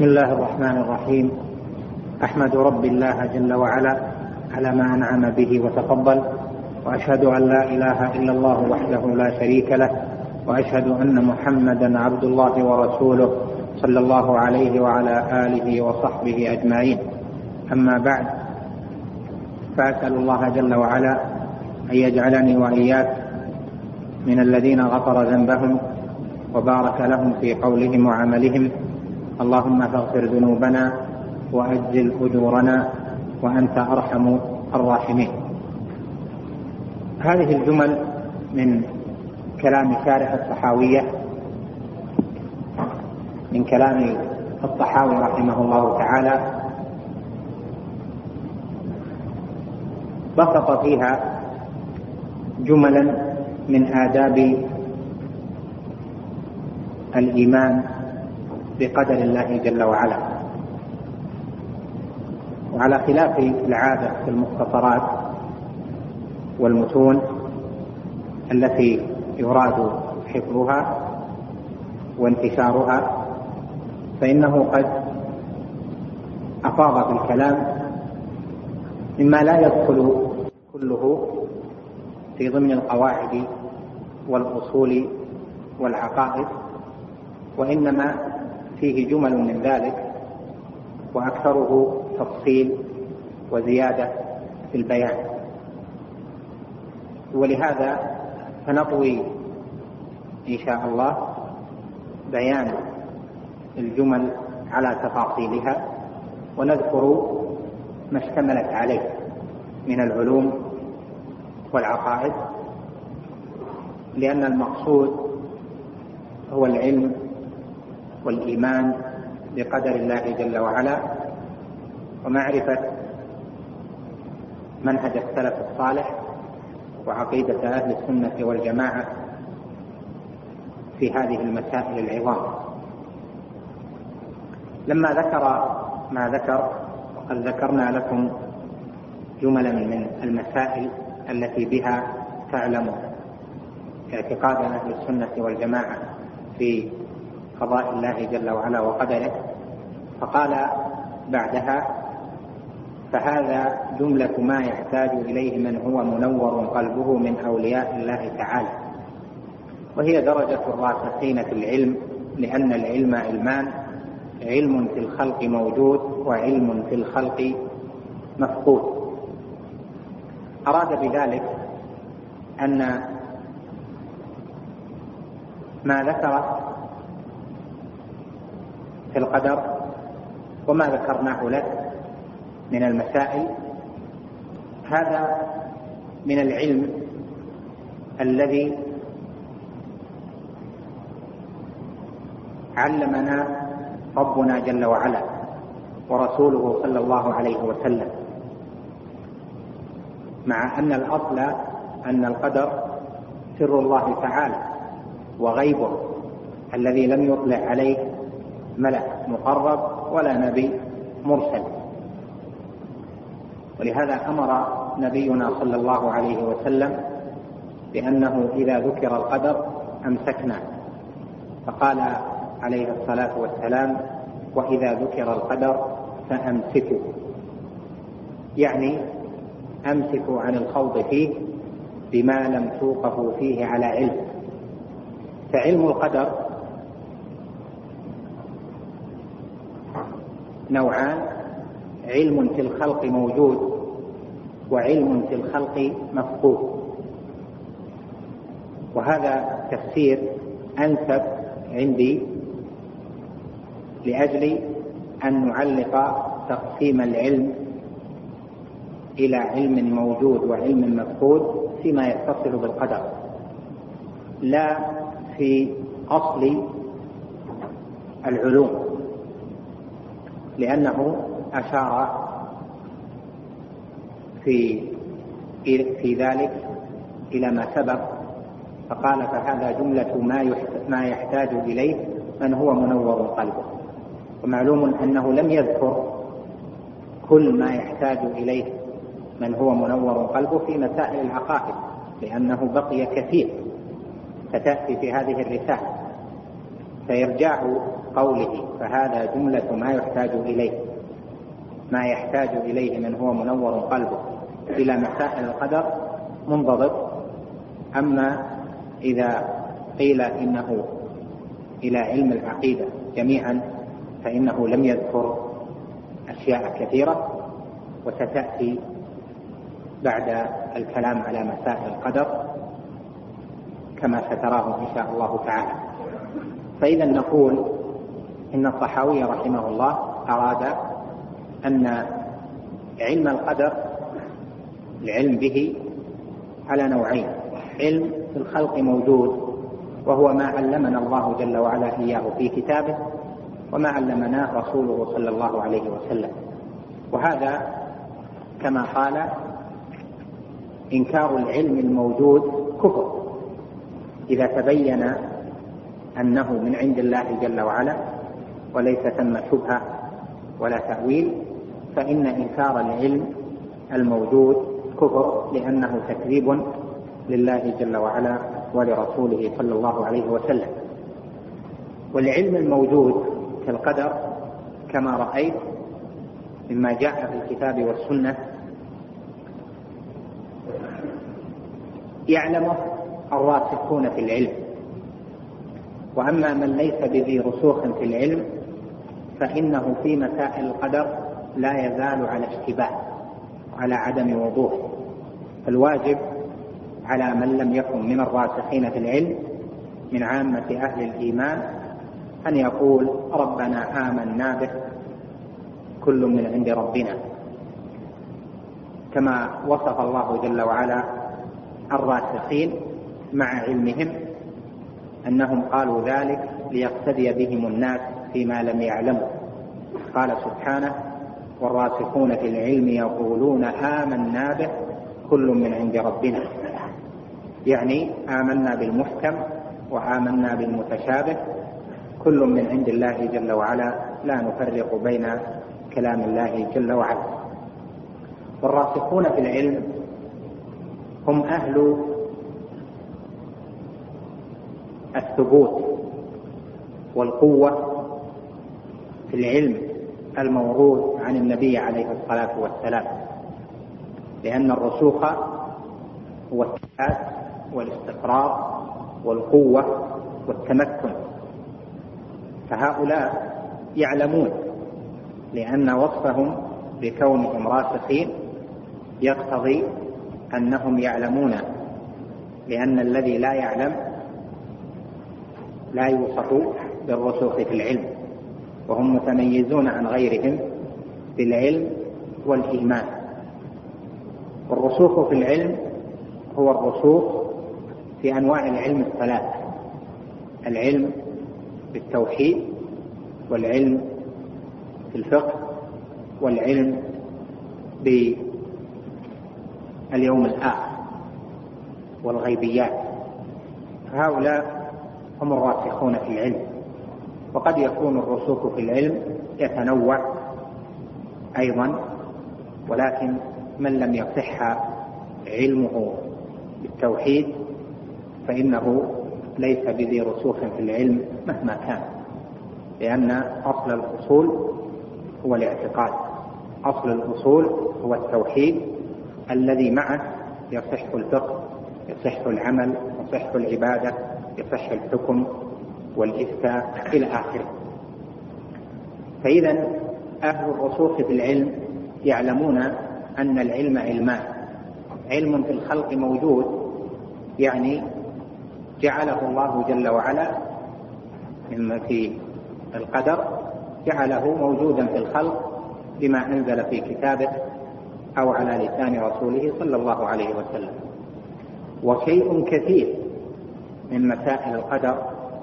بسم الله الرحمن الرحيم. أحمد رب الله جل وعلا على ما أنعم به وتفضل، وأشهد أن لا إله إلا الله وحده لا شريك له، وأشهد أن محمدا عبد الله ورسوله صلى الله عليه وعلى آله وصحبه أجمعين. أما بعد، فأسأل الله جل وعلا أن يجعلني وإياك من الذين غفر ذنبهم وبارك لهم في قولهم وعملهم. اللهم فاغفر ذنوبنا وأجزل أجورنا وأنت أرحم الراحمين. هذه الجمل من كلام شارح الطحاوية، من كلام الطحاوي رحمه الله تعالى، بسط فيها جملا من آداب الإيمان بقدر الله جل وعلا. وعلى خلاف العادة في المختصرات والمتون التي يراد حفظها وانتشارها، فإنه قد أفاض في الكلام مما لا يدخل كله في ضمن القواعد والأصول والعقائد، وإنما فيه جمل من ذلك وأكثره تفصيل وزيادة في البيان. ولهذا فنطوي إن شاء الله بيان الجمل على تفاصيلها، ونذكر ما اشتملت عليه من العلوم والعقائد، لأن المقصود هو العلم والإيمان بقدر الله جل وعلا، ومعرفة منهج السلف الصالح وعقيدة أهل السنة والجماعة في هذه المسائل العظام. لما ذكر ما ذكر، وقد ذكرنا لكم جملا من المسائل التي بها تعلم اعتقاد أهل السنة والجماعة في قضاء الله جل وعلا وقدره، فقال بعدها: فهذا جملة ما يحتاج إليه من هو منور قلبه من أولياء الله تعالى، وهي درجة الراسخين في العلم، لأن العلم علمان: علم في الخلق موجود وعلم في الخلق مفقود. أراد بذلك أن ما ذكر في القدر وما ذكرناه لك من المسائل، هذا من العلم الذي علمنا ربنا جل وعلا ورسوله صلى الله عليه وسلم، مع أن الأصل أن القدر سر الله تعالى وغيبه الذي لم يطلع عليه ملك مقرب ولا نبي مرسل. ولهذا أمر نبينا صلى الله عليه وسلم بأنه إذا ذكر القدر أمسكنا، فقال عليه الصلاة والسلام: وإذا ذكر القدر فأمسكوا، يعني أمسكوا عن الخوض فيه بما لم توقفوا فيه على علم. فعلم القدر نوعان: علم في الخلق موجود وعلم في الخلق مفقود. وهذا تفسير أنسب عندي لأجل أن نعلق تقسيم العلم إلى علم موجود وعلم مفقود فيما يتصل بالقدر، لا في أصل العلوم، لأنه أشار في ذلك إلى ما سبق، فقال: فهذا جملة ما يحتاج إليه من هو منور قلبه. ومعلوم أنه لم يذكر كل ما يحتاج إليه من هو منور قلبه في مسائل العقائد، لأنه بقي كثير ستأتي في هذه الرسالة. فإرجاع قوله فهذا جملة ما يحتاج إليه من هو منور قلبه إلى مسائل القدر منضبط. أما إذا قيل إنه إلى علم العقيدة جميعا فإنه لم يذكر أشياء كثيرة، وستأتي بعد الكلام على مسائل القدر كما ستراه إن شاء الله تعالى. فإذا نقول إن الطحاوي رحمه الله أراد أن علم القدر العلم به على نوعين: علم في الخلق موجود وهو ما علمنا الله جل وعلا إياه في كتابه، وما علمناه رسوله صلى الله عليه وسلم. وهذا كما قال: إنكار العلم الموجود كفر إذا تبين أنه من عند الله جل وعلا وليس ثم شبهة ولا تأويل، فإن إنكار العلم الموجود كفر، لأنه تكذيب لله جل وعلا ولرسوله صلى الله عليه وسلم. والعلم الموجود كالقدر كما رأيت مما جاء في الكتاب والسنة يعلمه الراسخون في العلم، وأما من ليس بذي رسوخ في العلم فإنه في مسائل القدر لا يزال على اشتباه وعلى عدم وضوح. فالواجب على من لم يكن من الراسخين في العلم من عامة أهل الإيمان أن يقول: ربنا آمنا به كل من عند ربنا، كما وصف الله جل وعلا الراسخين مع علمهم أنهم قالوا ذلك ليقتدي بهم الناس فيما لم يعلموا. قال سبحانه: والراسخون في العلم يقولون آمنا به كل من عند ربنا، يعني آمنا بالمحكم وآمنا بالمتشابه، كل من عند الله جل وعلا، لا نفرق بين كلام الله جل وعلا. والراسخون في العلم هم أهل الثبوت والقوة في العلم الموروث عن النبي عليه الصلاة والسلام، لأن الرسوخ هو الثبات والاستقرار والقوة والتمكن. فهؤلاء يعلمون، لأن وصفهم بكونهم راسخين يقتضي أنهم يعلمون، لأن الذي لا يعلم لا يوصف بالرسوخ في العلم، وهم متميزون عن غيرهم بالعلم والإيمان. والرسوخ في العلم هو الرسوخ في أنواع العلم الثلاث: العلم بالتوحيد، والعلم في الفقه، والعلم باليوم الآخر والغيبيات. هؤلاء هم الراسخون في العلم. وقد يكون الرسوخ في العلم يتنوع أيضا، ولكن من لم يصح علمه بالتوحيد فإنه ليس بذي رسوخ في العلم مهما كان، لأن أصل الأصول هو الاعتقاد، أصل الأصول هو التوحيد الذي معه يصح الفقه، يصح العمل، يصح العبادة، يصح الحكم والإفتاء إلى آخره. فإذا أهل الرسوخ في العلم يعلمون أن العلم علمان: علم في الخلق موجود، يعني جعله الله جل وعلا مما في القدر جعله موجودا في الخلق بما أنزل في كتابه أو على لسان رسوله صلى الله عليه وسلم. وشيء كثير من مسائل القدر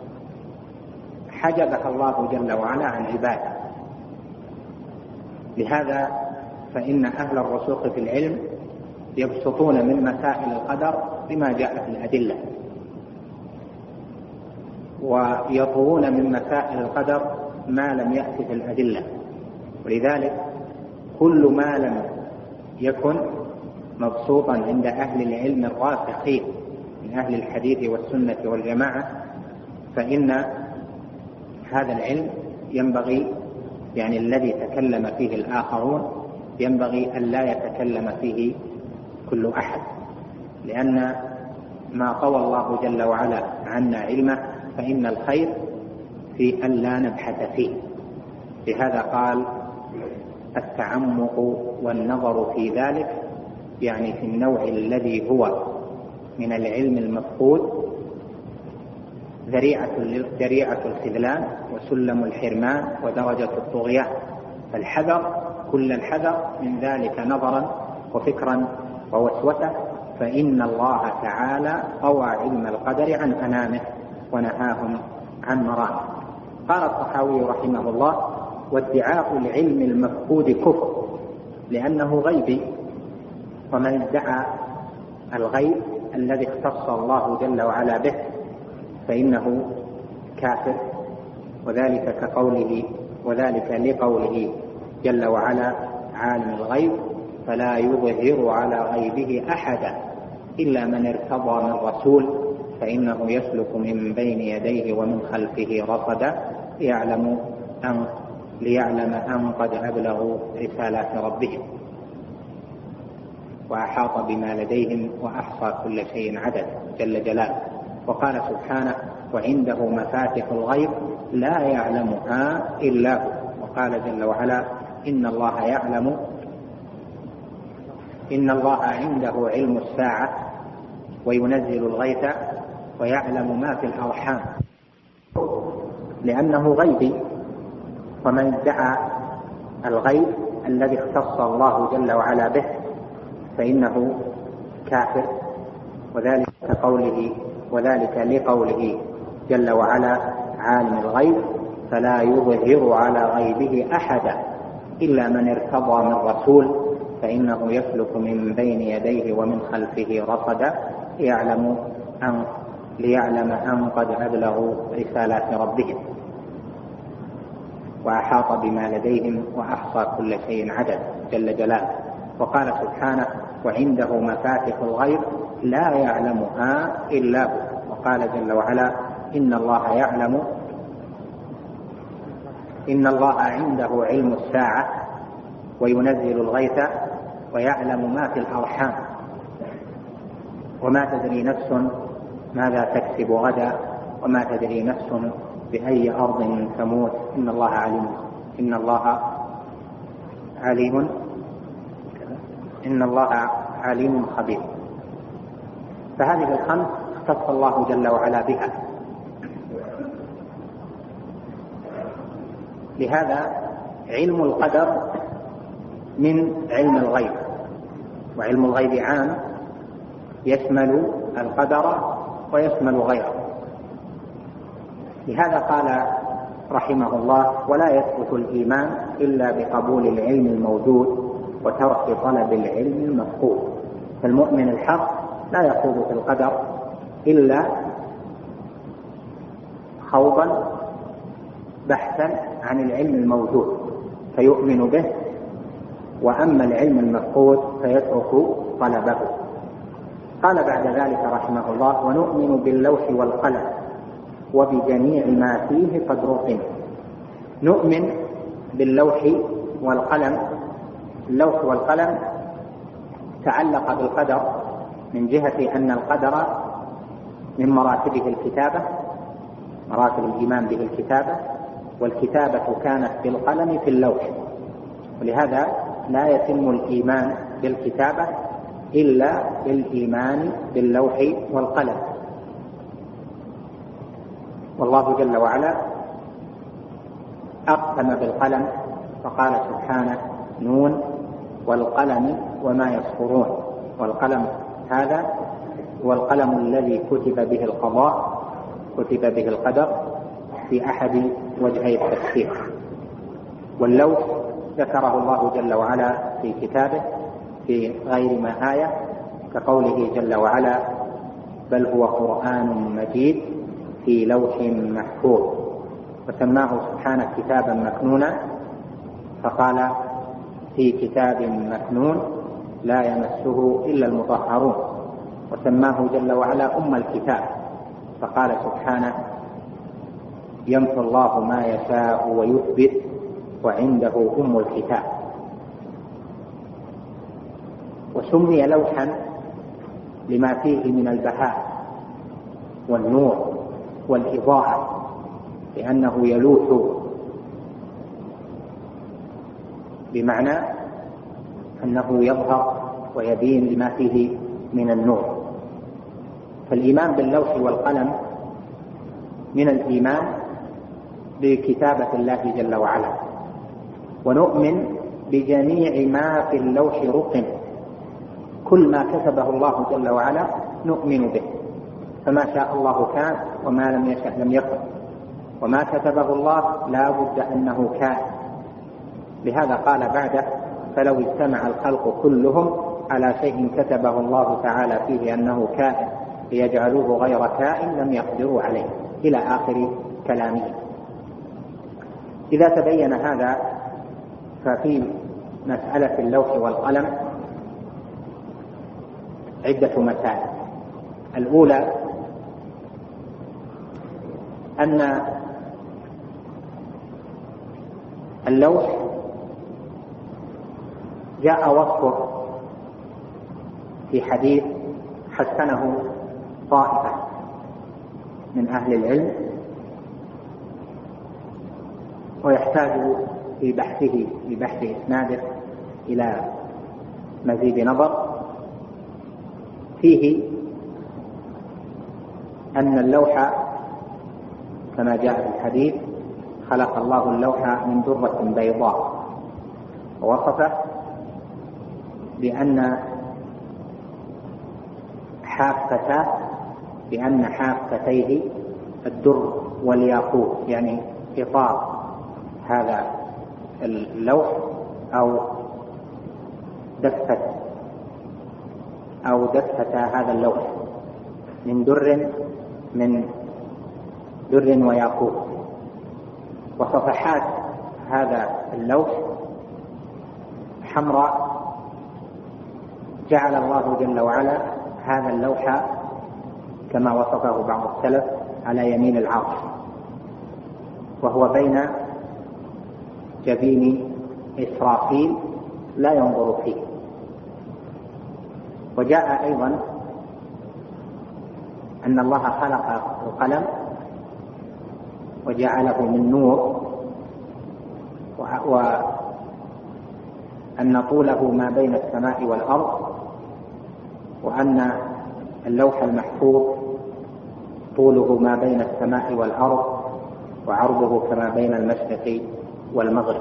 حجبها الله جل وعلا عن عباده. لهذا فإن أهل الرسوخ في العلم يبسطون من مسائل القدر بما جاء في الأدلة، ويطوون من مسائل القدر ما لم يأتي في الأدلة. ولذلك كل ما لم يكن مبسوطا عند أهل العلم الراسخين من أهل الحديث والسنة والجماعة فإن هذا العلم ينبغي يعني الذي تكلم فيه الآخرون ينبغي أن لا يتكلم فيه كل أحد، لأن ما طوى الله جل وعلا عنا علمه فإن الخير في أن لا نبحث فيه. لهذا قال التعمق والنظر في ذلك، يعني في النوع الذي هو من العلم المفقود ذريعة الخذلان وسلم الحرمان ودرجة الطغيان، فالحذر كل الحذر من ذلك نظرا وفكرا ووسوسة، فإن الله تعالى طوى علم القدر عن أنامه ونهاهم عن مرامه. قال الطحاوي رحمه الله: وادعاء العلم المفقود كفر لأنه غيبي، ومن ادعى الغيب الذي اختص الله جل وعلا به فإنه كافر، وذلك لقوله جل وعلا: عالم الغيب فلا يظهر على غيبه أحدا إلا من ارتضى من رسول فإنه يسلك من بين يديه ومن خلفه رصدا ليعلم أن قد أبلغوا رسالات ربهم وأحاط بما لديهم وأحصى كل شيء عدد جل جلاله. وقال سبحانه: وعنده مفاتح الغيب لا يعلمها إلا هو. وقال جل وعلا: إن الله عنده علم الساعة وينزل الغيث ويعلم ما في الأرحام، لأنه غيبي، ومن ادعى الغيب الذي اختص الله جل وعلا به فإنه كافر، وذلك لقوله جل وعلا: عالم الغيب فلا يظهر على غيبه أحدا إلا من ارتضى من رسول فإنه يسلك من بين يديه ومن خلفه رصدا ليعلم أن قد أبلغوا رسالات ربهم وأحاط بما لديهم وأحصى كل شيء عدد جل جلاله. وقال سبحانه: وعنده مفاتح الغيب لا يعلمها إلا هو. وقال جل وعلا: إن الله عنده علم الساعة وينزل الغيث ويعلم ما في الأرحام وما تدري نفس ماذا تكسب غدا وما تدري نفس بأي أرض تموت إن الله عليم خبير. فهذه الخمس اختص الله جل وعلا بها. لهذا علم القدر من علم الغيب، وعلم الغيب عام يشمل القدر ويشمل غيره. لهذا قال رحمه الله: ولا يثبت الإيمان إلا بقبول العلم الموجود وترك طلب العلم المفقود. فالمؤمن الحق لا يخوض في القدر إلا خوضا بحثا عن العلم الموجود فيؤمن به، وأما العلم المفقود فيترك طلبه. قال بعد ذلك رحمه الله: ونؤمن باللوح والقلم وبجميع ما فيه قد رقم. نؤمن باللوح والقلم. اللوح والقلم تعلق بالقدر من جهة أن القدر من مراتبه الكتابة، مراتب الإيمان به الكتابة، والكتابة كانت بالقلم في اللوح، ولهذا لا يتم الإيمان بالكتابة إلا بالإيمان باللوح والقلم. والله جل وعلا أقسم بالقلم فقال سبحانه: نون والقلم وما يسطرون. والقلم هذا هو القلم الذي كتب به القضاء، كتب به القدر في أحد وجهي التفسير. واللوح ذكره الله جل وعلا في كتابه في غير ما آية، كقوله جل وعلا: بل هو قرآن مجيد في لوح محفوظ. وسماه سبحانه كتابا مكنونا فقال: في كتاب مكنون لا يمسه إلا المطهرون. وسماه جل وعلا أم الكتاب فقال سبحانه: يمحو الله ما يشاء ويثبت وعنده أم الكتاب. وسمي لوحا لما فيه من البهاء والنور والإضاءة، لأنه يلوح بمعنى أنه يظهر ويبين لما فيه من النور. فالإيمان باللوح والقلم من الإيمان بكتابة الله جل وعلا، ونؤمن بجميع ما في اللوح رقم، كل ما كتبه الله جل وعلا نؤمن به، فما شاء الله كان وما لم يشأ لم يكن، وما كتبه الله لا بد أنه كان. لهذا قال بعده: فلو اجتمع الخلق كلهم على شيء كتبه الله تعالى فيه أنه كائن ليجعلوه غير كائن لم يقدروا عليه، إلى آخر كلامه. إذا تبين هذا ففي مسألة اللوح والقلم عدة مسائل. الأولى أن اللوح جاء وصفه في حديث حسنه طائفة من أهل العلم، ويحتاج في بحث إسناده إلى مزيد نظر فيه. أن اللوح كما جاء في الحديث: خلق الله اللوح من درة بيضاء، ووصفه بأن حافتيه الدر والياقوت، يعني إطار هذا اللوح أو دفة هذا اللوح من در وياقوت. وصفحات هذا اللوح حمراء، جعل الله جل وعلا هذا اللوح كما وصفه بعض السلف على يمين العرش، وهو بين جبين إسرافيل لا ينظر فيه. وجاء أيضا أن الله خلق القلم وجعله من نور، وأن طوله ما بين السماء والأرض، وأن اللوح المحفوظ طوله ما بين السماء والأرض، وعرضه كما بين المشرق والمغرب.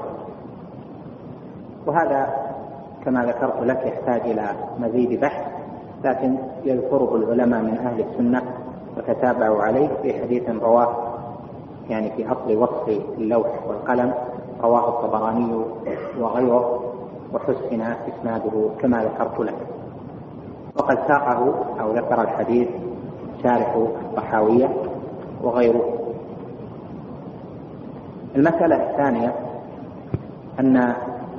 وهذا كما ذكرت لك يحتاج إلى مزيد بحث، لكن يذكره العلماء من أهل السنة وتتابعوا عليه في حديث رواه، يعني في أصل وصف اللوح والقلم، رواه الطبراني وغيره، وحسن إسناده كما ذكرت لك. وقد ساقه أو ذكر الحديث شارح الطحاوية وغيره. المسألة الثانية أن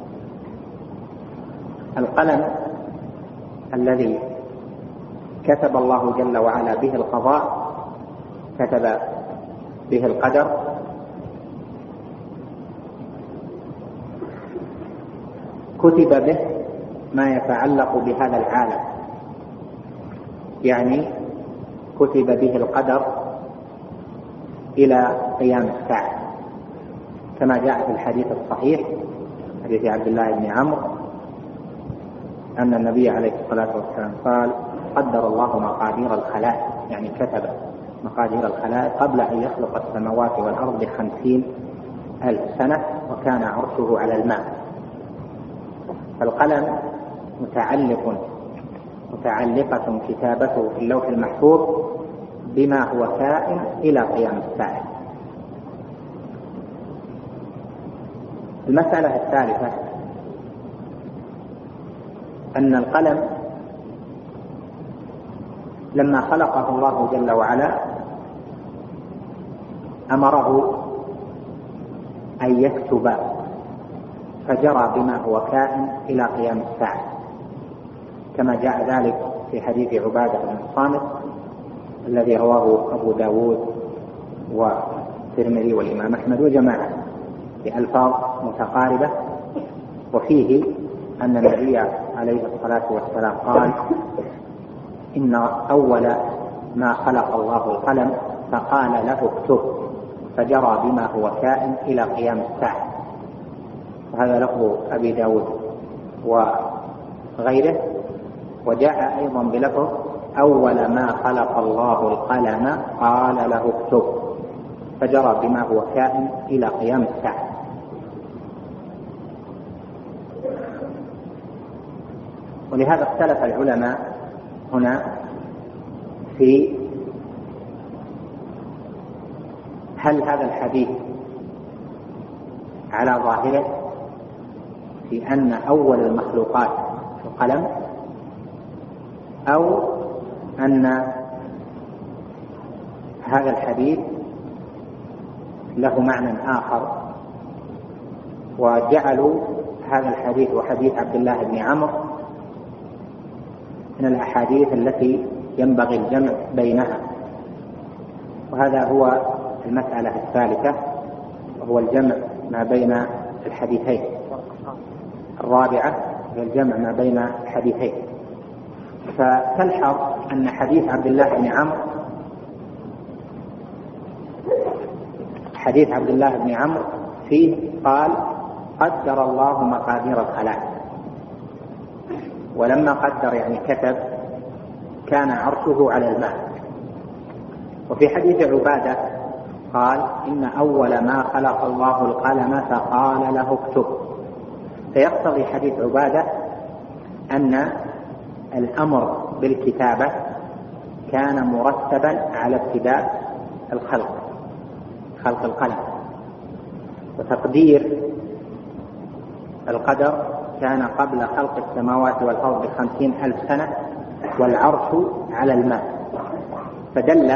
القلم الذي كتب الله جل وعلا به القضاء، كتب به القدر، كتب به ما يتعلق بهذا العالم، يعني كتب به القدر إلى قيام الساعة، كما جاء في الحديث الصحيح حديث عبد الله بن عمرو أن النبي عليه الصلاة والسلام قال: قدر الله مقادير الخلائق، يعني كتب مقادير الخلائق قبل أن يخلق السماوات والأرض ب50,000 سنة، وكان عرشه على الماء. فالقلم متعلقة كتابته في اللوح المحفوظ بما هو كائن إلى قيام الساعة. المسألة الثالثة أن القلم لما خلقه الله جل وعلا أمره أن يكتب، فجرى بما هو كائن إلى قيام الساعة، كما جاء ذلك في حديث عبادة بن الصامت الذي رواه أبو داود الترمذي والإمام أحمد وجماعة بألفاظ متقاربة، وفيه أن النبي عليه الصلاة والسلام قال: إن أول ما خلق الله القلم فقال له اكتب، فجرى بما هو كائن إلى قيام الساعة. وهذا لفظ أبي داود وغيره. وجاء أيضا بلفظ: أول ما خلق الله القلم قال له اكتب، فجرى بما هو كائن إلى قيام الساعة. ولهذا اختلف العلماء هنا في هل هذا الحديث على ظاهره في أن أول المخلوقات القلم، أو أن هذا الحديث له معنى آخر، وجعلوا هذا الحديث وحديث عبد الله بن عمرو من الأحاديث التي ينبغي الجمع بينها. وهذا هو المسألة الثالثة، وهو الجمع ما بين الحديثين. الرابعة هي الجمع ما بين الحديثين. فتلحظ أن حديث عبد الله بن عمرو، حديث عبد الله بن عمرو فيه قال: قدر الله مقادير الخلائق. ولما قدر يعني كتب، كان عرشه على الماء. وفي حديث عبادة قال: إن أول ما خلق الله القلم فقال له اكتب. فيقتضي حديث عبادة أن الأمر بالكتابة كان مرتبا على ابتداء خلق القلم، وتقدير القدر كان قبل خلق السماوات والأرض ب50,000 سنة، والعرش على الماء. فدل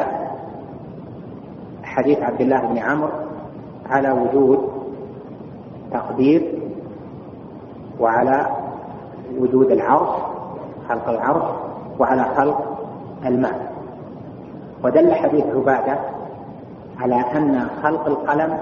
حديث عبد الله بن عمرو على وجود تقدير، وعلى وجود العرش، خلق العرش، وعلى خلق الماء. ودل حديث عبادة على أن خلق القلم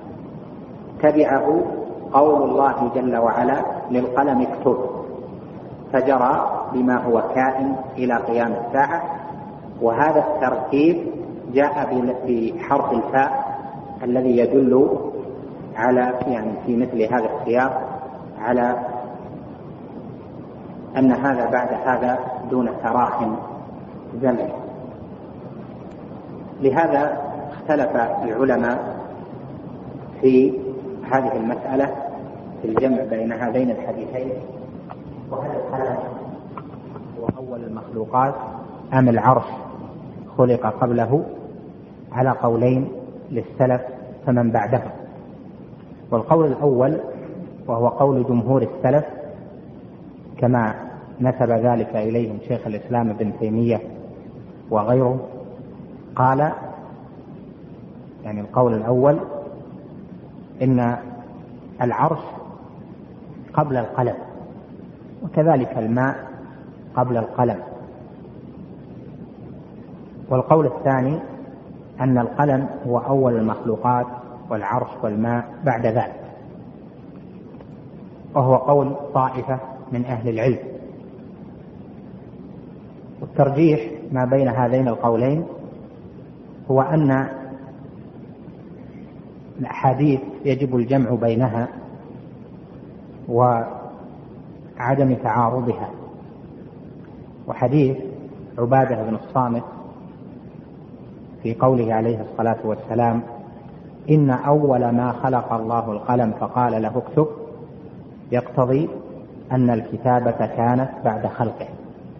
تبعه قول الله جل وعلا للقلم اكتب، فجرى بما هو كائن إلى قيام الساعة. وهذا الترتيب جاء بحرف الفاء الذي يدل على يعني في مثل هذا السياق على أن هذا بعد هذا دون تراخٍ زمني. لهذا اختلف العلماء في هذه المسألة في الجمع بين هذين الحديثين، وهل القلم هو أول المخلوقات أم العرش خلق قبله، على قولين للسلف فمن بعدهم. والقول الأول وهو قول جمهور السلف كما نسب ذلك إليهم شيخ الإسلام ابن تيمية وغيره، قال يعني القول الأول إن العرش قبل القلم، وكذلك الماء قبل القلم. والقول الثاني أن القلم هو أول المخلوقات والعرش والماء بعد ذلك، وهو قول طائفة من أهل العلم. والترجيح ما بين هذين القولين هو أن الأحاديث يجب الجمع بينها وعدم تعارضها. وحديث عبادة بن الصامت في قوله عليه الصلاة والسلام: إن أول ما خلق الله القلم فقال له اكتب، يقتضي أن الكتابة كانت بعد خلقه.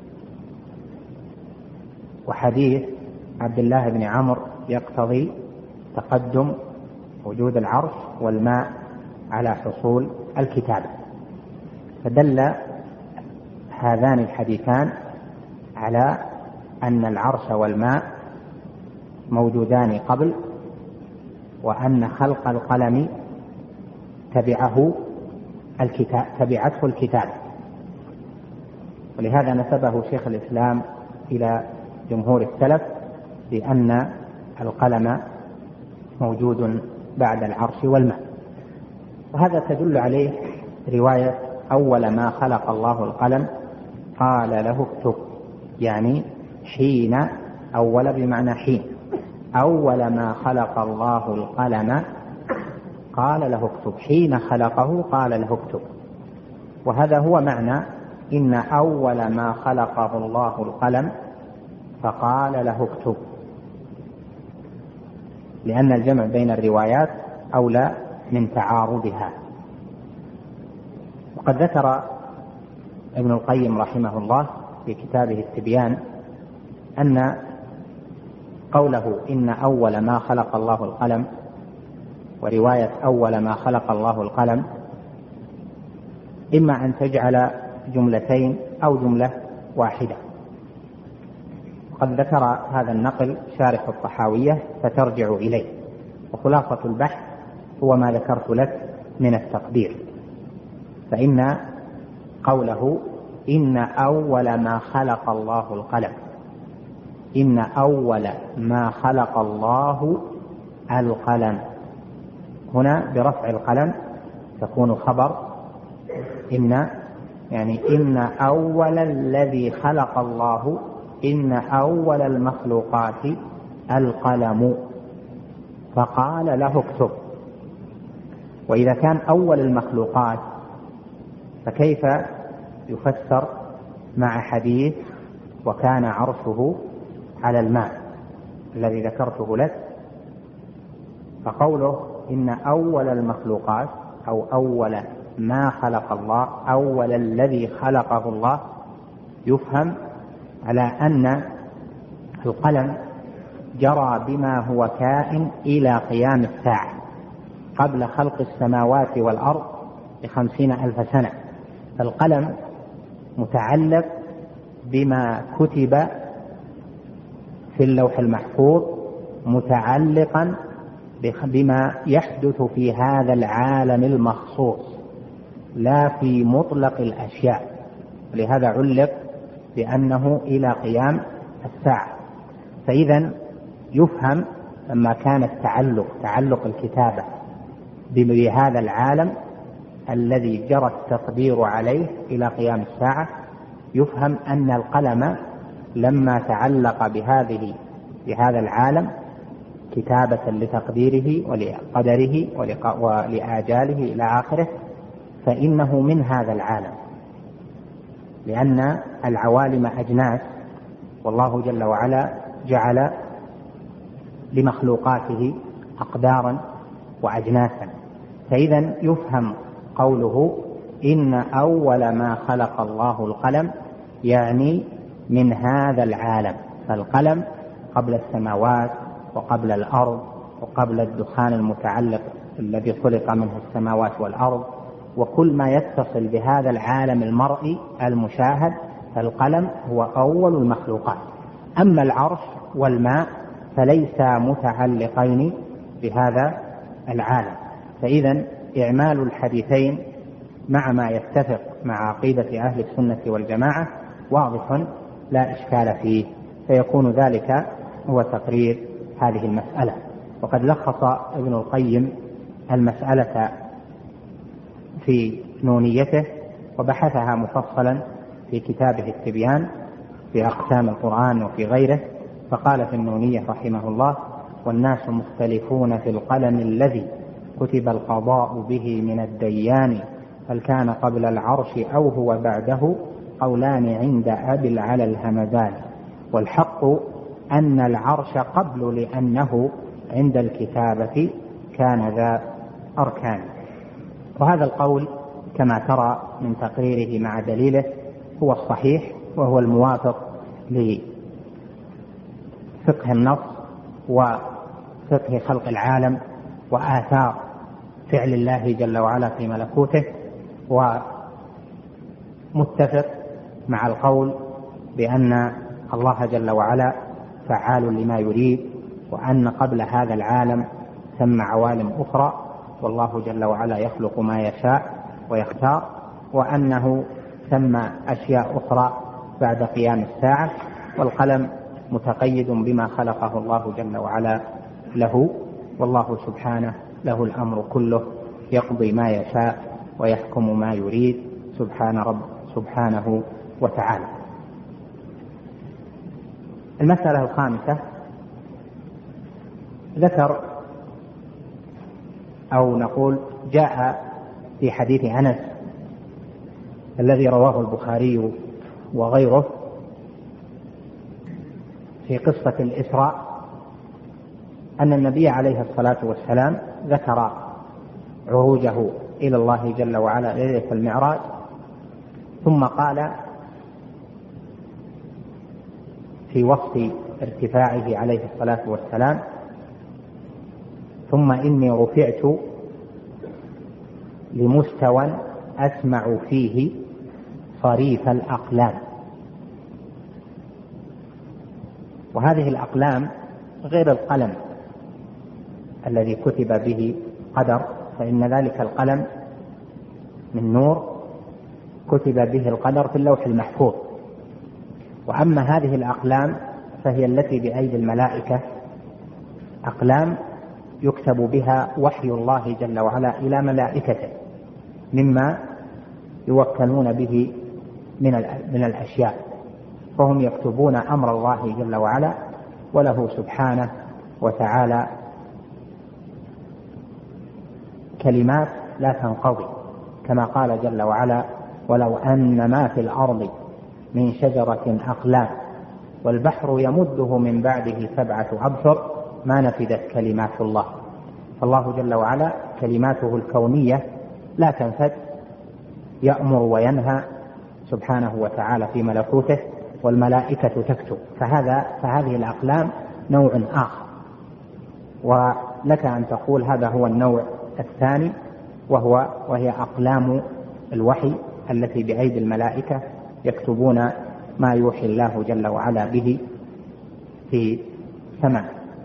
وحديث عبد الله بن عمرو يقتضي تقدم وجود العرش والماء على حصول الكتابة. فدل هذان الحديثان على أن العرش والماء موجودان قبل، وأن خلق القلم تبعته الكتاب. ولهذا نسبه شيخ الإسلام إلى جمهور السلف بأن القلم موجود بعد العرش والماء. وهذا تدل عليه رواية أول ما خلق الله القلم قال له اكتب، يعني حين، أول بمعنى حين، أول ما خلق الله القلم قال له اكتب، حين خلقه قال له اكتب. وهذا هو معنى إن أول ما خلقه الله القلم فقال له اكتب، لأن الجمع بين الروايات أولى من تعارضها. وقد ذكر ابن القيم رحمه الله في كتابه التبيان أن قوله إن أول ما خلق الله القلم ورواية أول ما خلق الله القلم إما أن تجعل جملتين أو جملة واحدة. قد ذكر هذا النقل شارح الطحاوية فترجع إليه، وخلاصة البحث هو ما ذكرت لك من التقدير. فإن قوله إن أول ما خلق الله القلم، إن أول ما خلق الله القلم، هنا برفع القلم تكون خبر إن، يعني إن أول الذي خلق الله، إن أول المخلوقات القلم فقال له اكتب. وإذا كان أول المخلوقات فكيف يفسر مع حديث وكان عرشه على الماء الذي ذكرته لك؟ فقوله إن أول المخلوقات أو أول ما خلق الله، أول الذي خلقه الله، يفهم على أن القلم جرى بما هو كائن إلى قيام الساعة قبل خلق السماوات والأرض ب50,000 سنة. فالقلم متعلق بما كتب في اللوح المحفوظ، متعلقا بما يحدث في هذا العالم المخصوص لا في مطلق الأشياء، لهذا علق بأنه إلى قيام الساعة. فإذا يفهم لما كان تعلق الكتابة بهذا العالم الذي جرى التقدير عليه إلى قيام الساعة، يفهم أن القلم لما تعلق بهذا العالم كتابة لتقديره ولقدره ولآجاله إلى آخره، فإنه من هذا العالم، لأن العوالم أجناس، والله جل وعلا جعل لمخلوقاته أقدارا وأجناسا. فإذا يفهم قوله إن أول ما خلق الله القلم يعني من هذا العالم. فالقلم قبل السماوات وقبل الأرض وقبل الدخان المتعلق الذي خلق منه السماوات والأرض وكل ما يتصل بهذا العالم المرئي المشاهد، فالقلم هو أول المخلوقات. أما العرش والماء فليسا متعلقين بهذا العالم. فإذا إعمال الحديثين مع ما يتفق مع عقيدة أهل السنة والجماعة واضح لا إشكال فيه، فيكون ذلك هو تقرير هذه المسألة. وقد لخص ابن القيم المسألة في نونيته وبحثها مفصلا في كتابه التبيان في أقسام القرآن وفي غيره، فقال في النونية رحمه الله: والناس مختلفون في القلم الذي كتب القضاء به من الديان، هل كان قبل العرش أو هو بعده، قولان عند أبي العلا الهمدان، والحق أن العرش قبل لأنه عند الكتابة كان ذا أركان. وهذا القول كما ترى من تقريره مع دليله هو الصحيح، وهو الموافق لفقه النص وفقه خلق العالم وآثار فعل الله جل وعلا في ملكوته، ومتفق مع القول بأن الله جل وعلا فعال لما يريد، وأن قبل هذا العالم ثم عوالم أخرى، والله جل وعلا يخلق ما يشاء ويختار، وأنه ثم أشياء أخرى بعد قيام الساعة، والقلم متقيد بما خلقه الله جل وعلا له والله سبحانه له الأمر كله، يقضي ما يشاء ويحكم ما يريد سبحانه وتعالى. المسألة الخامسة، ذكر أو نقول جاء في حديث أنس الذي رواه البخاري وغيره في قصة الإسراء أن النبي عليه الصلاة والسلام ذكر عروجه إلى الله جل وعلا ليلة المعراج، ثم قال في وصف ارتفاعه عليه الصلاة والسلام: ثم إني رفعت لمستوى أسمع فيه صريف الأقلام. وهذه الأقلام غير القلم الذي كتب به قدر، فإن ذلك القلم من نور كتب به القدر في اللوح المحفوظ. وأما هذه الأقلام فهي التي بأيدي الملائكة، أقلام يكتب بها وحي الله جل وعلا إلى ملائكته مما يوكلون به من الأشياء، فهم يكتبون أمر الله جل وعلا، وله سبحانه وتعالى كلمات لا تنقضي، كما قال جل وعلا: ولو أن ما في الأرض من شجرة أقلام والبحر يمده من بعده 7 أبحر ما نفدت كلمات الله. فالله جل وعلا كلماته الكونية لا تنفد، يأمر وينهى سبحانه وتعالى في ملكوته، والملائكة تكتب. فهذه الأقلام نوع آخر، ولك أن تقول هذا هو النوع الثاني، وهي أقلام الوحي التي بأيدي الملائكة يكتبون ما يوحي الله جل وعلا به في سماء.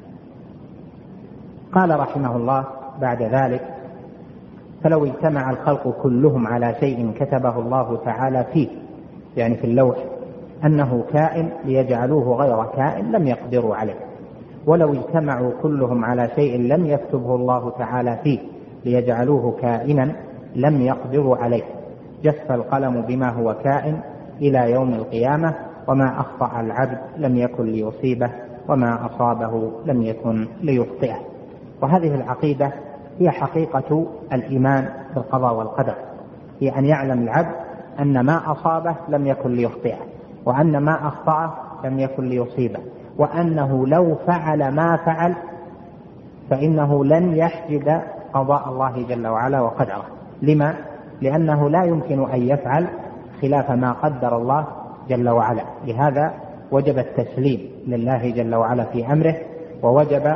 قال رحمه الله بعد ذلك: فلو اجتمع الخلق كلهم على شيء كتبه الله تعالى فيه، يعني في اللوح، أنه كائن ليجعلوه غير كائن لم يقدروا عليه، ولو اجتمعوا كلهم على شيء لم يكتبه الله تعالى فيه ليجعلوه كائنا لم يقدروا عليه، جف القلم بما هو كائن إلى يوم القيامة، وما أخطأ العبد لم يكن ليصيبه، وما أصابه لم يكن ليخطئه. وهذه العقيدة هي حقيقة الإيمان بالقضاء والقدر، هي أن يعلم العبد أن ما أصابه لم يكن ليخطئه، وأن ما أخطأه لم يكن ليصيبه، وأنه لو فعل ما فعل فإنه لن يحجب قضاء الله جل وعلا وقدره. لما؟ لأنه لا يمكن أن يفعل خلاف ما قدر الله جل وعلا. لهذا وجب التسليم لله جل وعلا في أمره، ووجب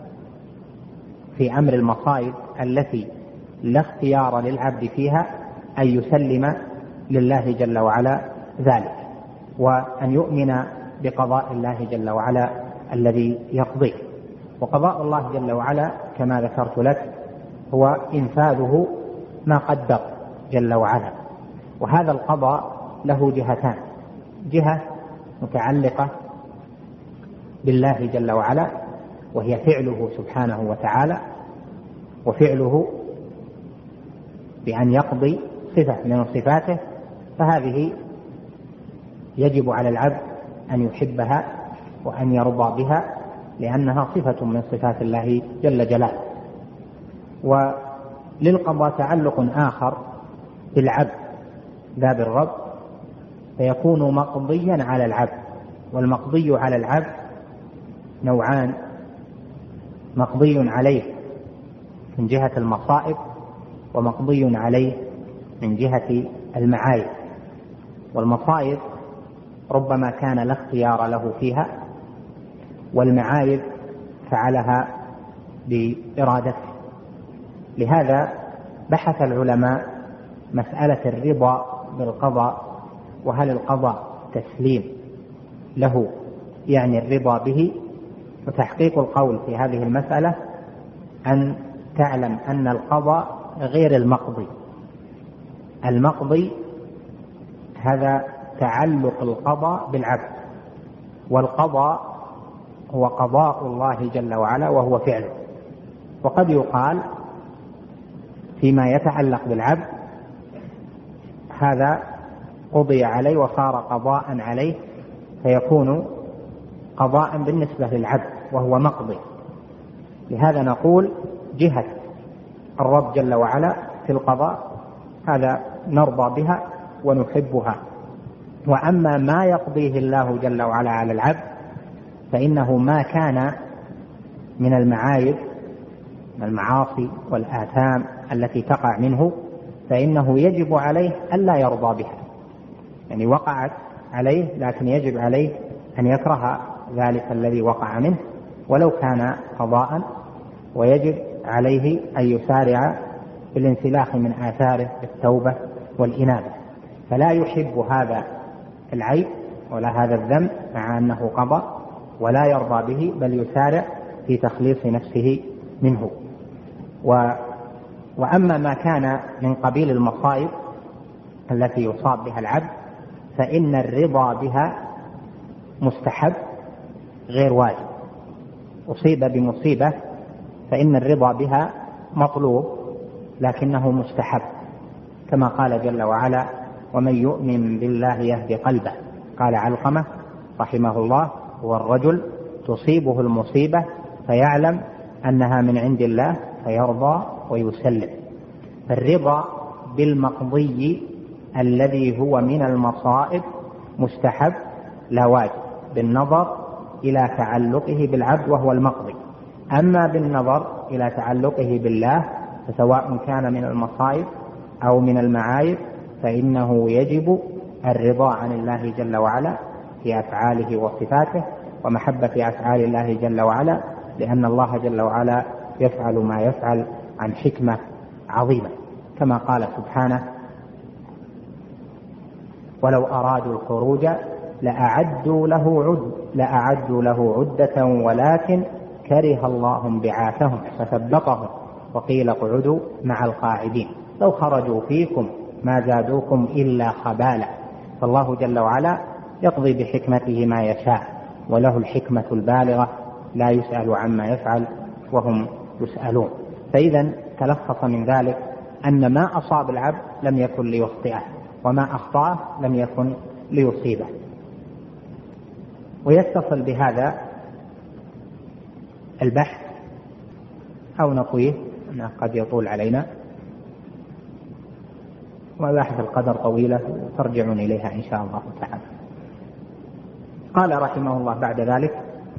في أمر المصائب التي لا اختيار للعبد فيها أن يسلم لله جل وعلا ذلك، وأن يؤمن بقضاء الله جل وعلا الذي يقضيه. وقضاء الله جل وعلا كما ذكرت لك هو إنفاذه ما قدر جل وعلا. وهذا القضاء له جهتان: جهة متعلقة بالله جل وعلا وهي فعله سبحانه وتعالى، وفعله بأن يقضي صفة من صفاته، فهذه يجب على العبد أن يحبها وأن يرضى بها، لأنها صفة من صفات الله جل جلاله. وللقضاء تعلق آخر بالعبد لا بالرب، فيكون مقضيا على العبد. والمقضي على العبد نوعان: مقضي عليه من جهة المصائب، ومقضي عليه من جهة المعايب. والمصائب ربما كان لا اختيار له فيها، والمعايب فعلها بإرادته. لهذا بحث العلماء مسألة الرضا بالقضاء، وهل القضاء تسليم له يعني الرضا به. وتحقيق القول في هذه المسألة أن تعلم أن القضاء غير المقضي. المقضي هذا تعلق القضاء بالعبد، والقضاء هو قضاء الله جل وعلا وهو فعله. وقد يقال فيما يتعلق بالعبد هذا قضي عليه وصار قضاء عليه، فيكون قضاء بالنسبة للعبد وهو مقضي. لهذا نقول جهة الرب جل وعلا في القضاء هذا نرضى بها ونحبها. وأما ما يقضيه الله جل وعلا على العبد فإنه ما كان من المعايب المعاصي والآثام التي تقع منه فإنه يجب عليه ألا يرضى بها، يعني وقعت عليه لكن يجب عليه أن يكره ذلك الذي وقع منه ولو كان قضاء، ويجب عليه أن يسارع بالانسلاخ من آثاره بالتوبة والإنابة. فلا يحب هذا العيب ولا هذا الذنب مع أنه قضى ولا يرضى به، بل يسارع في تخليص نفسه منه. وأما ما كان من قبيل المصائب التي يصاب بها العبد فإن الرضا بها مستحب غير واجب. أصيب بمصيبة فإن الرضا بها مطلوب لكنه مستحب، كما قال جل وعلا: ومن يؤمن بالله يهدي قلبه. قال علقمة رحمه الله: هو الرجل تصيبه المصيبة فيعلم أنها من عند الله فيرضى ويسلم. الرضا بالمقضي الذي هو من المصائب مستحب لا واجب، بالنظر إلى تعلقه بالعبد وهو المقضي. أما بالنظر إلى تعلقه بالله فسواء كان من المصائب أو من المعايب فإنه يجب الرضا عن الله جل وعلا في أفعاله وصفاته ومحبة أفعال الله جل وعلا، لأن الله جل وعلا يفعل ما يفعل عن حكمة عظيمة، كما قال سبحانه: ولو أرادوا الخروج لأعدوا له عدة ولكن كره الله انبعاثهم فثبطهم وقيل اقعدوا مع القاعدين لو خرجوا فيكم ما زادوكم إلا خبالا. فالله جل وعلا يقضي بحكمته ما يشاء، وله الحكمة البالغة، لا يسأل عما يفعل وهم يسألون. فإذا تلخص من ذلك أن ما أصاب العبد لم يكن ليخطئه، وما أخطأه لم يكن ليصيبه. ويتصل بهذا البحث أو نطويه أنه قد يطول علينا، وبحث القدر طويلة ترجعون إليها إن شاء الله تعالى. قال رحمه الله بعد ذلك: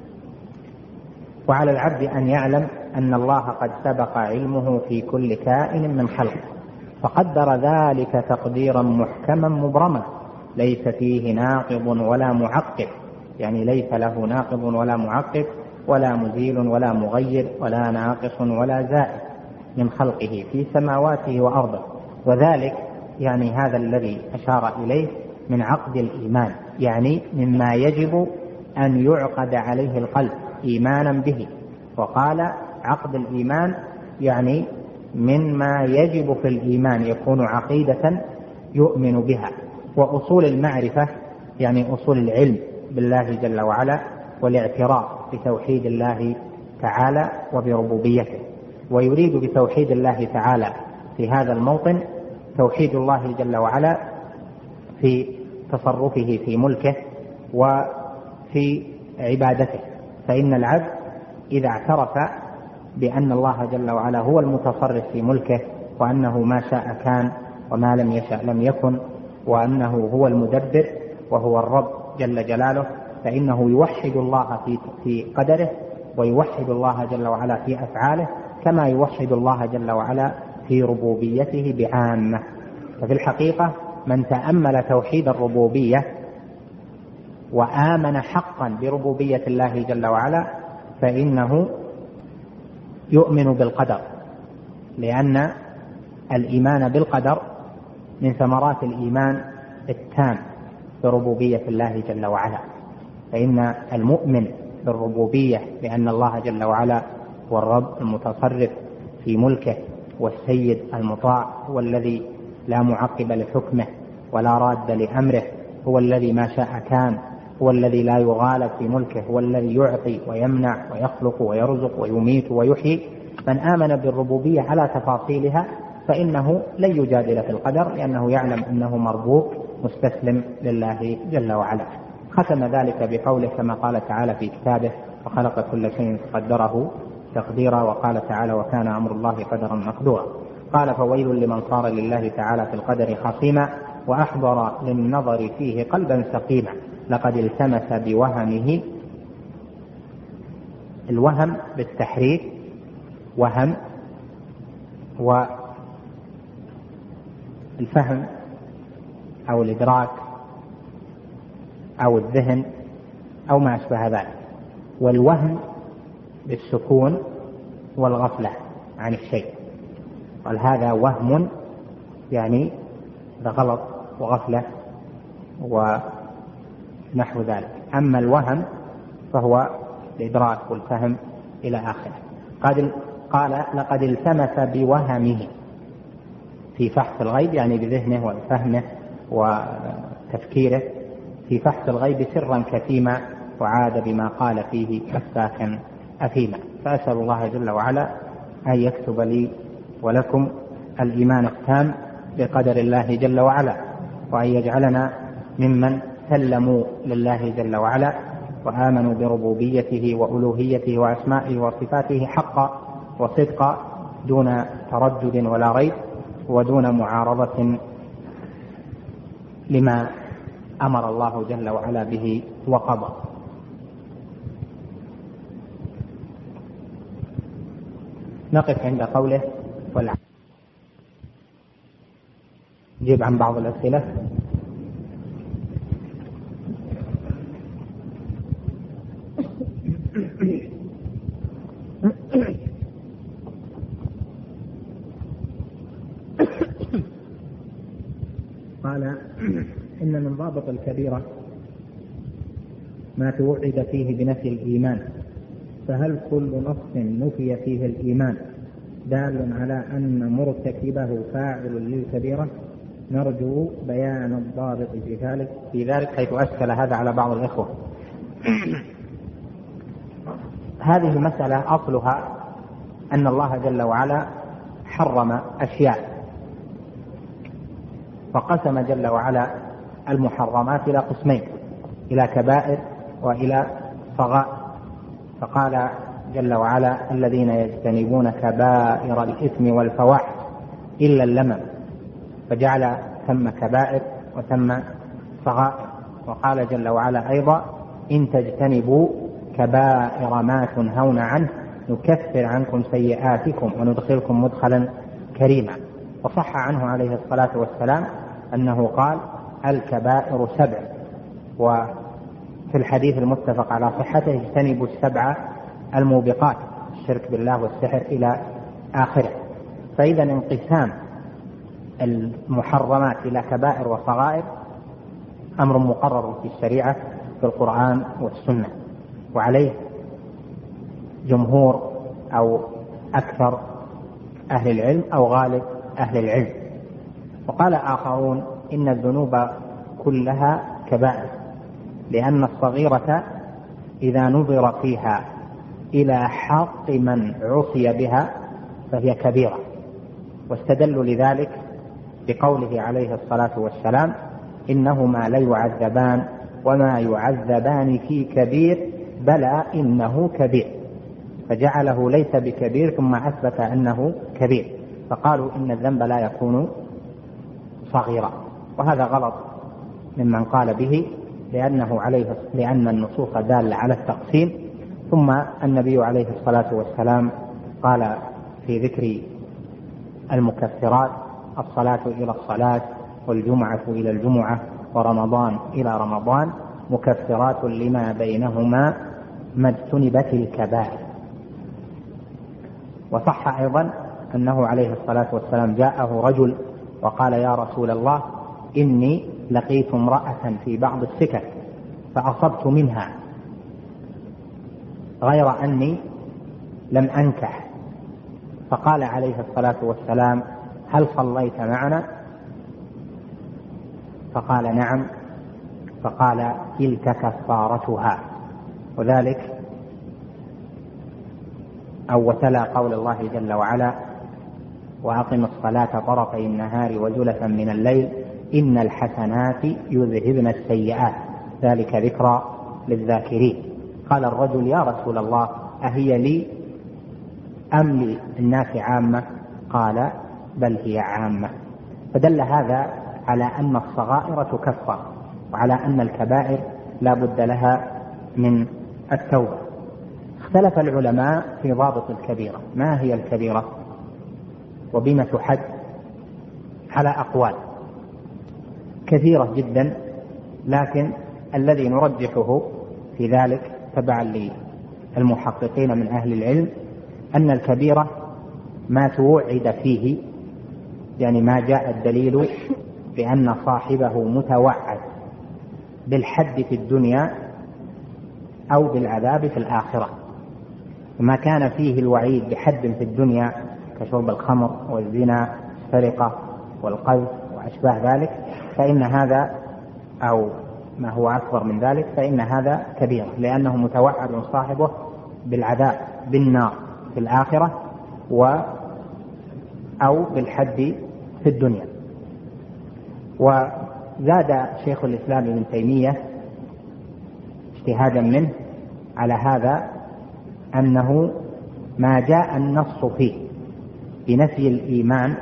وعلى العبد أن يعلم أن الله قد سبق علمه في كل كائن من خلقه فقدر ذلك تقديرا محكما مبرما ليس فيه ناقض ولا معقب، يعني ليس له ناقض ولا معقب ولا مزيل ولا مغير ولا ناقص ولا زائد من خلقه في سماواته وأرضه. وذلك يعني هذا الذي أشار إليه من عقد الإيمان، يعني مما يجب أن يعقد عليه القلب إيمانا به. وقال عقد الإيمان يعني مما يجب في الإيمان يكون عقيدة يؤمن بها. وأصول المعرفة يعني أصول العلم بالله جل وعلا والاعتراف بتوحيد الله تعالى وبربوبيته. ويريد بتوحيد الله تعالى في هذا الموطن توحيد الله جل وعلا في تصرفه في ملكه وفي عبادته. فإن العبد إذا اعترف بأن الله جل وعلا هو المتصرف في ملكه، وأنه ما شاء كان وما لم يشأ لم يكن، وأنه هو المدبر وهو الرب جل جلاله، فإنه يوحد الله في قدره ويوحد الله جل وعلا في أفعاله كما يوحد الله جل وعلا في ربوبيته بعامة. ففي الحقيقة من تأمل توحيد الربوبية وآمن حقا بربوبية الله جل وعلا فإنه يؤمن بالقدر، لأن الإيمان بالقدر من ثمرات الإيمان التام بربوبية الله جل وعلا. فإن المؤمن بالربوبية بأن الله جل وعلا هو الرب المتصرف في ملكه والسيد المطاع، هو الذي لا معقب لحكمه ولا راد لأمره، هو الذي ما شاء كان، هو الذي لا يغالب في ملكه، هو الذي يعطي ويمنع ويخلق ويرزق ويميت ويحيي. من آمن بالربوبية على تفاصيلها فإنه لن يجادل في القدر، لأنه يعلم أنه مربوب مستسلم لله جل وعلا. ختم ذلك بقوله كما قال تعالى في كتابه: وخلق كل شيء قدره تقديرا. وقال تعالى: وكان أمر الله قدرا مقدورا. قال: فويل لمن صار لله تعالى في القدر خصيما وأحضر للنظر فيه قلبا سقيما، لقد التمس بوهمه. الوهم بالتحريف، وهم، والفهم أو الإدراك أو الذهن أو ما أشبه ذلك، والوهم بالسكون والغفلة عن الشيء. قال: هذا وهم، يعني غلط وغفلة ونحو ذلك. أما الوهم فهو الإدراك والفهم إلى آخره. قال: لقد التمس بوهمه في فحص الغيب، يعني بذهنه وفهمه وتفكيره في فحص الغيب سرا كتيما، وعاد بما قال فيه أفاكا أثيما. فأسأل الله جل وعلا أن يكتب لي ولكم الإيمان التام بقدر الله جل وعلا، وأن يجعلنا ممن سلموا لله جل وعلا وآمنوا بربوبيته وألوهيته وأسمائه وصفاته حقا وصدقا، دون تردد ولا ريب، ودون معارضة لما أمر الله جل وعلا به وقضى. نقف عند قوله نجيب عن بعض الأسئلة. قال: إن من ضابط الكبيرة ما توعد فيه بنفي الإيمان، فهل كل نص نفي فيه الإيمان دال على أن مرتكبه فاعل للكبيرة؟ نرجو بيان الضابط في ذلك حيث أشكل هذا على بعض الإخوة. هذه المسألة أصلها أن الله جل وعلا حرم أشياء، فقسم جل وعلا المحرمات إلى قسمين: إلى كبائر وإلى صغائر. فقال جل وعلا: الذين يجتنبون كبائر الإثم والفواحش إلا اللمم، فجعل ثم كبائر وثم صغائر. وقال جل وعلا أيضا: إن تجتنبوا كبائر ما تنهون عنه نكفر عنكم سيئاتكم وندخلكم مدخلا كريما. وصح عنه عليه الصلاة والسلام أنه قال: الكبائر 7، وفي الحديث المتفق على صحته: اجتنبوا 7 الموبقات، الشرك بالله والسحر إلى آخره. فإذا انقسام المحرمات إلى كبائر وصغائر أمر مقرر في الشريعة في القرآن والسنة، وعليه جمهور أو أكثر أهل العلم أو غالب أهل العلم. وقال آخرون: إن الذنوب كلها كبائر، لأن الصغيرة إذا نظر فيها إلى حق من عصي بها فهي كبيرة. واستدلوا لذلك بقوله عليه الصلاة والسلام: إنهما ليعذبان وما يعذبان في كبير بلى إنه كبير، فجعله ليس بكبير ثم أثبت أنه كبير، فقالوا إن الذنب لا يكون صغيرا. وهذا غلط ممن قال به، لأن النصوص دالة على التقسيم. ثم النبي عليه الصلاة والسلام قال في ذكر المكفرات: الصلاة إلى الصلاة والجمعة إلى الجمعة ورمضان إلى رمضان مكفرات لما بينهما ما اجتنبت الكبائر. وصح أيضا أنه عليه الصلاة والسلام جاءه رجل وقال: يا رسول الله، إني لقيت امرأة في بعض السكك فأصبت منها غير أني لم أنكح. فقال عليه الصلاة والسلام: هل صليت معنا؟ فقال: نعم. فقال: تلك كفارتها. وذلك أو وتلا قول الله جل وعلا: وأقم الصلاة طرفي النهار وزلفا من الليل إن الحسنات يذهبن السيئات ذلك ذكرى للذاكرين. قال الرجل: يا رسول الله، أهي لي أم للناس عامة؟ قال: بل هي عامة. فدل هذا على أن الصغائر تكفر، وعلى أن الكبائر لا بد لها من التوبة. اختلف العلماء في ضابط الكبيرة، ما هي الكبيرة وبما تحد؟ على أقوال كثيرة جدا، لكن الذي نرجحه في ذلك تبعا للمحققين من أهل العلم أن الكبيرة ما توعد فيه، يعني ما جاء الدليل بأن صاحبه متوعد بالحد في الدنيا أو بالعذاب في الآخرة. وما كان فيه الوعيد بحد في الدنيا كشرب الخمر والزنا والسرقة والقذف وأشباه ذلك فإن هذا، أو ما هو أكبر من ذلك، فإن هذا كبير، لأنه متوعد صاحبه بالعذاب بالنار في الآخرة أو بالحد في الدنيا. وزاد شيخ الإسلام ابن تيمية اجتهادا منه على هذا أنه ما جاء النص فيه بنفي الإيمان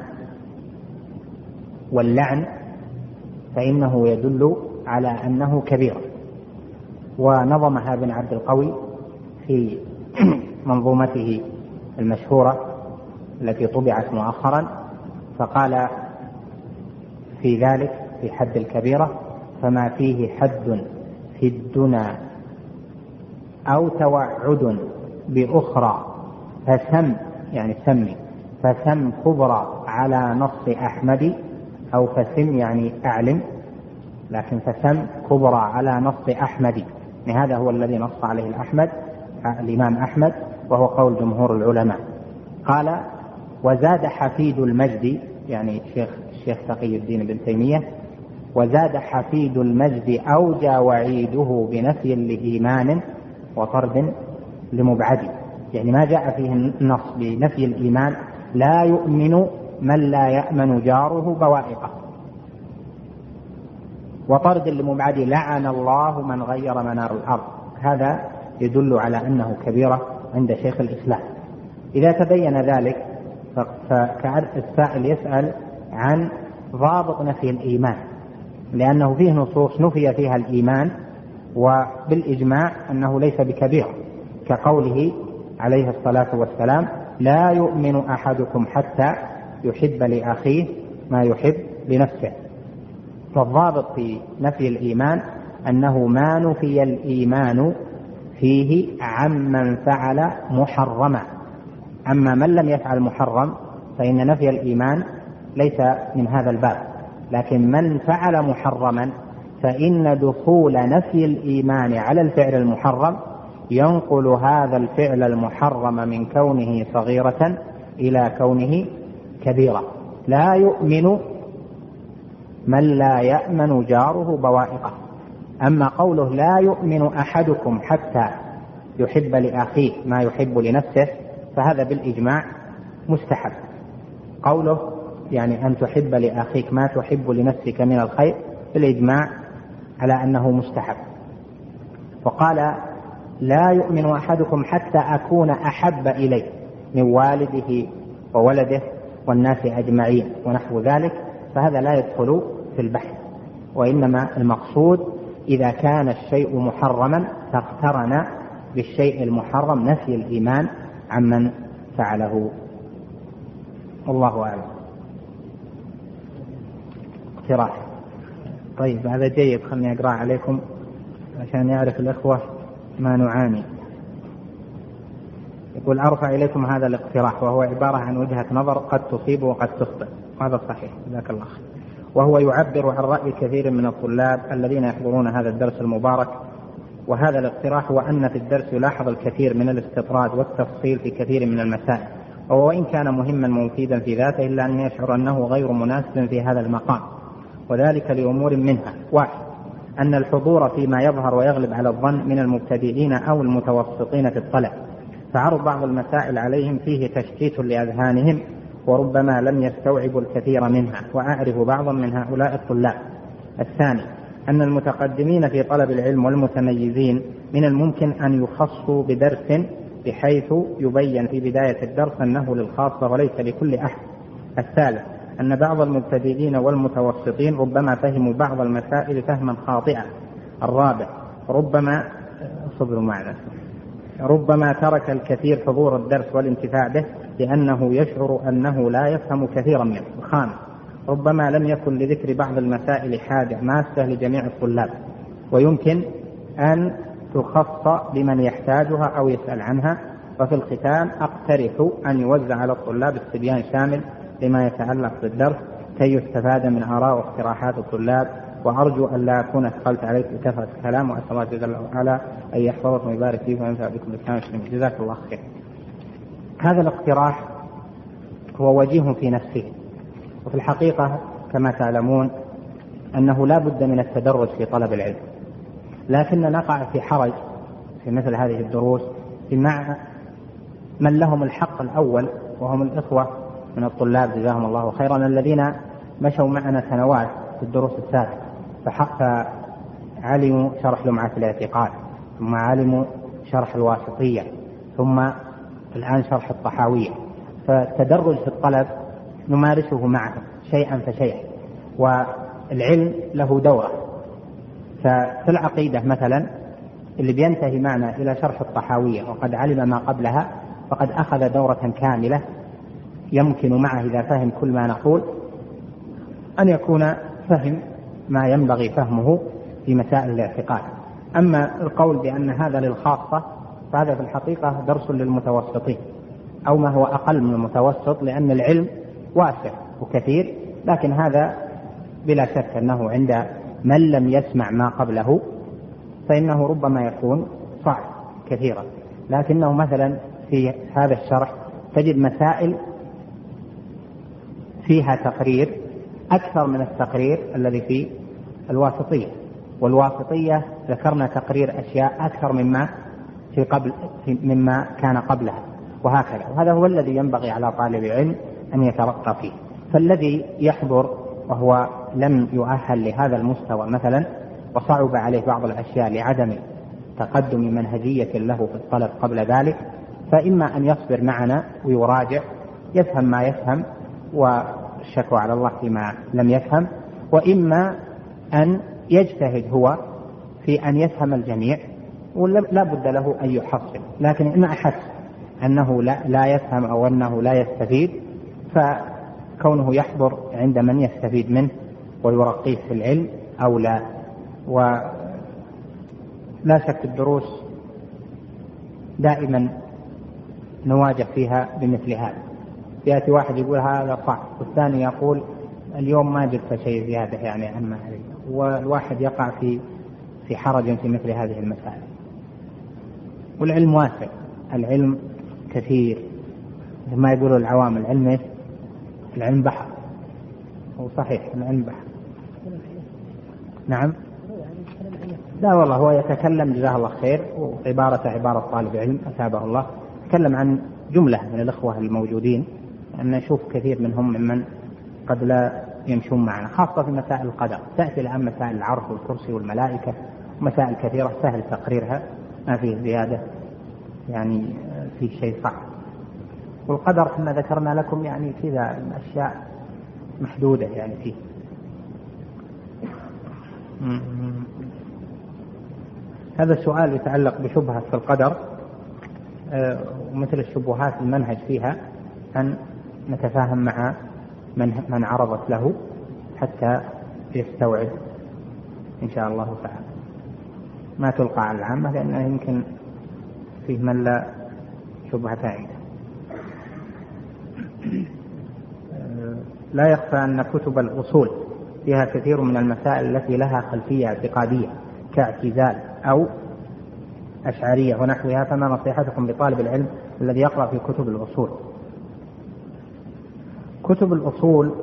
واللعن فإنه يدل على أنه كبير. ونظمها ابن عبد القوي في منظومته المشهورة التي طبعت مؤخرا، فقال في ذلك في حد الكبيرة: فما فيه حد في الدنا أو توعد بأخرى فسم، يعني سمي، فسم كبرى على نص أحمد، أو فسم يعني أعلم، لكن فسم كبرى على نص أحمد، هذا هو الذي نص عليه الإمام أحمد، وهو قول جمهور العلماء. قال: وزاد حفيد المجد، يعني الشيخ تقي الدين بن تيمية، وزاد حفيد المجد أوجى وعيده بنفي لإيمان وطرد لمبعد، يعني ما جاء فيه النص بنفي الإيمان: لا يؤمن من لا يأمن جاره بوائقه، وطرد لمبعد: لعن الله من غير منار الأرض. هذا يدل على أنه كبيرة عند شيخ الإسلام. إذا تبين ذلك فكأن السائل يسأل عن ضابط نفي الإيمان، لأنه فيه نصوص نفي فيها الإيمان وبالإجماع أنه ليس بكبير، كقوله عليه الصلاة والسلام: لا يؤمن أحدكم حتى يحب لأخيه ما يحب لنفسه. والضابط في نفي الإيمان أنه ما نفي الإيمان فيه عمن فعل محرما، أما من لم يفعل محرم فإن نفي الإيمان ليس من هذا الباب، لكن من فعل محرما فإن دخول نفي الإيمان على الفعل المحرم ينقل هذا الفعل المحرم من كونه صغيرة إلى كونه كبيرة. لا يؤمن من لا يأمن جاره بوائقه. أما قوله: لا يؤمن أحدكم حتى يحب لأخيه ما يحب لنفسه، فهذا بالإجماع مستحب. قوله يعني أن تحب لأخيك ما تحب لنفسك من الخير بالإجماع على أنه مستحب. وقال: لا يؤمن أحدكم حتى أكون أحب إليه من والده وولده والناس أجمعين ونحو ذلك، فهذا لا يدخل في البحث، وإنما المقصود إذا كان الشيء محرما فاقترن بالشيء المحرم نفي الإيمان عمن فعله. والله أعلم. اقتراح. طيب هذا جيد، خلني أقرأ عليكم عشان يعرف الأخوة ما نعاني. يقول: أرفع إليكم هذا الاقتراح، وهو عبارة عن وجهة نظر قد تصيب وقد تخطئ، وهذا صحيح جزاك الله خير، وهو يعبر عن رأي كثير من الطلاب الذين يحضرون هذا الدرس المبارك. وهذا الاقتراح هو أن في الدرس يلاحظ الكثير من الاستطراد والتفصيل في كثير من المسائل، وإن كان مهما ومفيدا في ذاته إلا أن يشعر أنه غير مناسب في هذا المقام، وذلك لأمور منها: 1. أن الحضور فيما يظهر ويغلب على الظن من المبتدئين أو المتوسطين في الطلب، فعرض بعض المسائل عليهم فيه تشتيت لأذهانهم وربما لم يستوعبوا الكثير منها، وأعرف بعضا من هؤلاء الطلاب. الثاني أن المتقدمين في طلب العلم والمتميزين من الممكن أن يخصوا بدرس بحيث يبين في بداية الدرس أنه للخاصة وليس لكل أحد. الثالث أن بعض المبتدئين والمتوسطين ربما فهموا بعض المسائل فهما خاطئا. الرابع ربما ترك الكثير حضور الدرس والانتفاع به لأنه يشعر أنه لا يفهم كثيرا منه. الخامس ربما لم يكن لذكر بعض المسائل حاجة ماسة لجميع الطلاب، ويمكن أن تخص بمن يحتاجها أو يسأل عنها. وفي الختام أقترح أن يوزع على الطلاب استبيان شامل لما يتعلق بالدرس كي يستفاد من آراء واقتراحات الطلاب، وأرجو أن لا أكون أثقلت عليك بكثرة الكلام، وأسأل الله جل وعلا أن يحفظكم ويبارك فيكم وينفع بكم الإسلام والمسلمين. جزاك الله خير. هذا الاقتراح هو وجيه في نفسه، وفي الحقيقة كما تعلمون أنه لا بد من التدرج في طلب العلم، لكن نقع في حرج في مثل هذه الدروس مع من لهم الحق الأول، وهم الإخوة من الطلاب جزاهم الله خيرا الذين مشوا معنا سنوات في الدروس السابقة، فعلموا شرح لمعة الاعتقاد، ثم علموا شرح الواسطية، ثم الآن شرح الطحاوية. فالتدرج في الطلب نمارسه معهم شيئا فشيئا، والعلم له دورة. ففي العقيدة مثلا اللي بينتهي معنا إلى شرح الطحاوية وقد علم ما قبلها فقد أخذ دورة كاملة، يمكن معه إذا فهم كل ما نقول أن يكون فهم ما ينبغي فهمه في مسائل الاعتقاد. أما القول بأن هذا للخاصة فهذا في الحقيقة درس للمتوسطين أو ما هو أقل من المتوسط، لأن العلم واسع وكثير، لكن هذا بلا شك أنه عند من لم يسمع ما قبله فإنه ربما يكون صعب كثيرا. لكنه مثلا في هذا الشرح تجد مسائل فيها تقرير أكثر من التقرير الذي في الواسطية، والواسطية ذكرنا تقرير أشياء أكثر مما كان قبلها، وهكذا. وهذا هو الذي ينبغي على طالب العلم أن يترقى فيه. فالذي يحضر وهو لم يؤهل لهذا المستوى مثلا وصعب عليه بعض الأشياء لعدم تقدم منهجية له في الطلب قبل ذلك، فإما أن يصبر معنا ويراجع يفهم ما يفهم والشكوى على الله فيما لم يفهم، وإما أن يجتهد هو في أن يفهم الجميع ولا بد له أن يحصل. لكن إن أحس أنه لا يفهم أو أنه لا يستفيد فكونه يحضر عند من يستفيد منه ويرقيه في العلم أو لا. ولا شك الدروس دائما نواجه فيها بمثل هذا، يأتي واحد يقول هذا صح والثاني يقول اليوم ما جبت شيء زيادة يعني عما عليه، والواحد يقع في حرج في مثل هذه المسائل. والعلم واسع، العلم كثير، ما يقولوا العوام العلم بحر، هو صحيح العلم بحر. نعم، لا والله هو يتكلم جزاه الله خير عبارة طالب علم أثابه الله، يتكلم عن جملة من الأخوة الموجودين أن نشوف كثير منهم ممن قد لا يمشون معنا، خاصة في مسائل القدر. تأتي الآن مسائل العرش والكرسي والملائكة، مسائل كثيرة سهل تقريرها ما فيه زيادة يعني في شيء صعب. والقدر كما ذكرنا لكم يعني كذا أشياء محدودة يعني فيه. هذا السؤال يتعلق بشبهة في القدر، ومثل الشبهات المنهج فيها أن نتفاهم مع من عرضت له حتى يستوعب إن شاء الله تعالى، ما تلقى على العامة لأنه يمكن فيه من لا شبهة عنده. لا يخفى أن كتب الأصول فيها كثير من المسائل التي لها خلفية اعتقادية كاعتزال أو أشعرية ونحوها، فما نصيحتكم لطالب العلم الذي يقرأ في كتب الأصول؟ كتب الأصول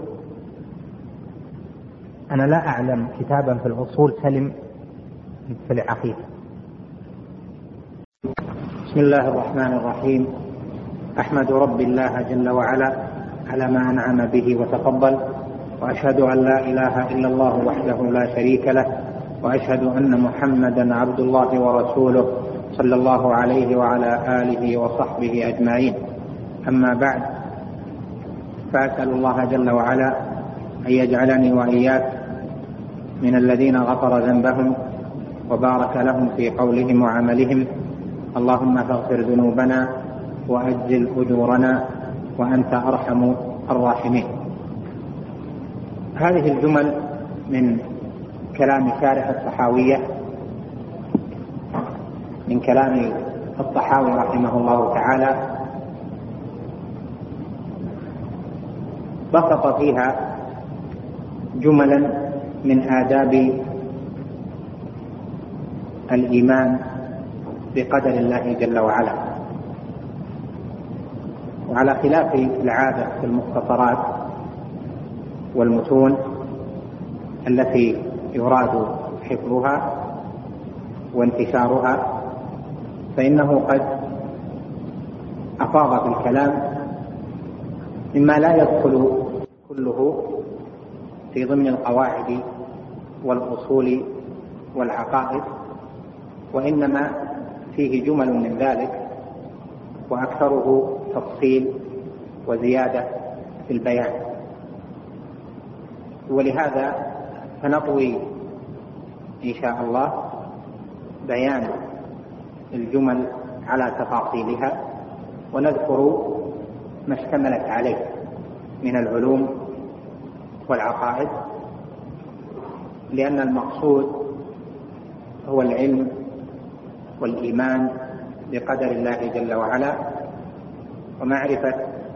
أنا لا أعلم كتابا في الأصول سلم في العقيدة. بسم بسم الله الرحمن الرحيم. أحمد رب الله جل وعلا على ما أنعم به وتفضل، وأشهد أن لا إله إلا الله وحده لا شريك له، وأشهد أن محمدا عبد الله ورسوله صلى الله عليه وعلى آله وصحبه أجمعين. أما بعد، فأسأل الله جل وعلا أن يجعلني وإياك من الذين غفر ذنبهم وبارك لهم في قولهم وعملهم. اللهم فاغفر ذنوبنا وأجزل أجورنا وأنت أرحم الراحمين. هذه الجمل من كلام شارح الطحاوية، من كلام الطحاوي رحمه الله تعالى، بسط فيها جملا من آداب الإيمان بقدر الله جل وعلا. وعلى خلاف العادة في المختصرات والمتون التي يراد حفظها وانتشارها، فإنه قد أفاض في الكلام مما لا يدخل كله في ضمن القواعد والأصول والعقائد، وإنما فيه جمل من ذلك وأكثره تفصيل وزيادة في البيان. ولهذا سنطوي إن شاء الله بيان الجمل على تفاصيلها، ونذكر ما اشتملت عليه من العلوم والعقائد، لأن المقصود هو العلم والإيمان بقدر الله جل وعلا، ومعرفة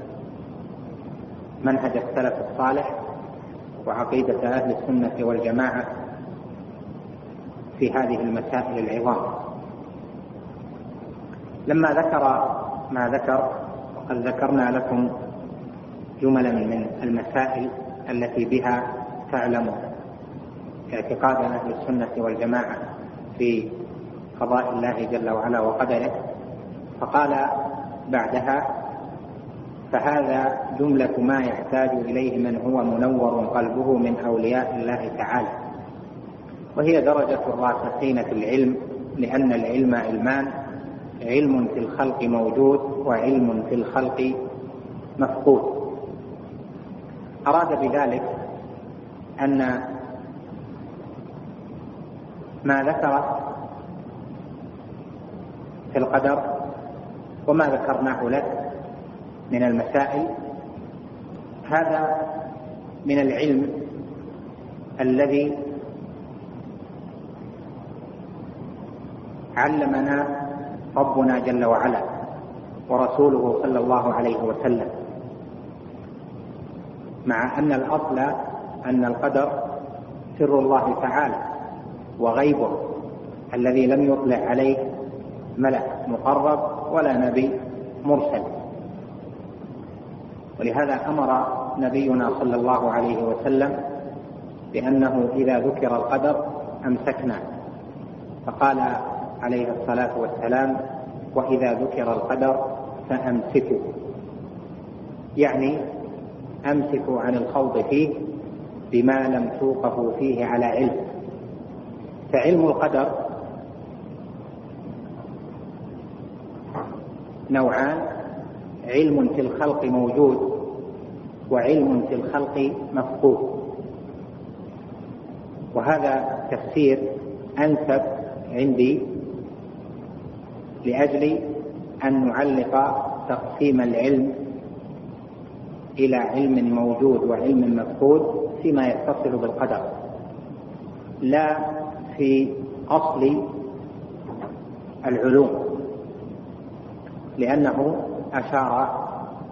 منهج السلف الصالح وعقيدة أهل السنة والجماعة في هذه المسائل العظام. لما ذكر ما ذكر، وقد ذكرنا لكم جملا من المسائل التي بها تعلم اعتقاد أهل السنة والجماعة في قضاء الله جل وعلا وقدره، فقال بعدها: فهذا جملة ما يحتاج إليه من هو منور قلبه من أولياء الله تعالى، وهي درجة الراسخين في العلم، لأن العلم علمان: علم في الخلق موجود وعلم في الخلق مفقود. أراد بذلك أن ما ذكر في القدر وما ذكرناه لك من المسائل، هذا من العلم الذي علمنا ربنا جل وعلا ورسوله صلى الله عليه وسلم، مع أن الأصل أن القدر سر الله تعالى وغيبه الذي لم يطلع عليه ملك مقرب ولا نبي مرسل. ولهذا أمر نبينا صلى الله عليه وسلم بأنه إذا ذكر القدر أمسكنا، فقال عليه الصلاة والسلام: وإذا ذكر القدر فأمسكوا، يعني أمسكوا عن الخوض فيه بما لم توقفوا فيه على علم. فعلم القدر نوعان: علم في الخلق موجود وعلم في الخلق مفقود. وهذا تفسير أنسب عندي لأجل أن نعلق تقسيم العلم إلى علم موجود وعلم مفقود فيما يتصل بالقدر، لا في أصل العلوم، لأنه أشار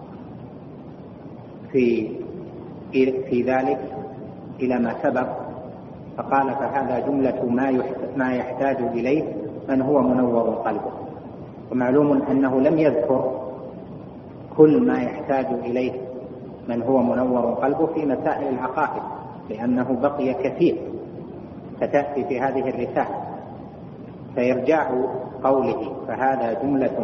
في ذلك إلى ما سبق، فقال: فهذا جملة ما يحتاج إليه من هو منور قلبه. ومعلوم أنه لم يذكر كل ما يحتاج إليه من هو منور قلبه في مسائل العقائد، لأنه بقي كثير ستأتي في هذه الرسالة. فإرجاع قوله فهذا جملة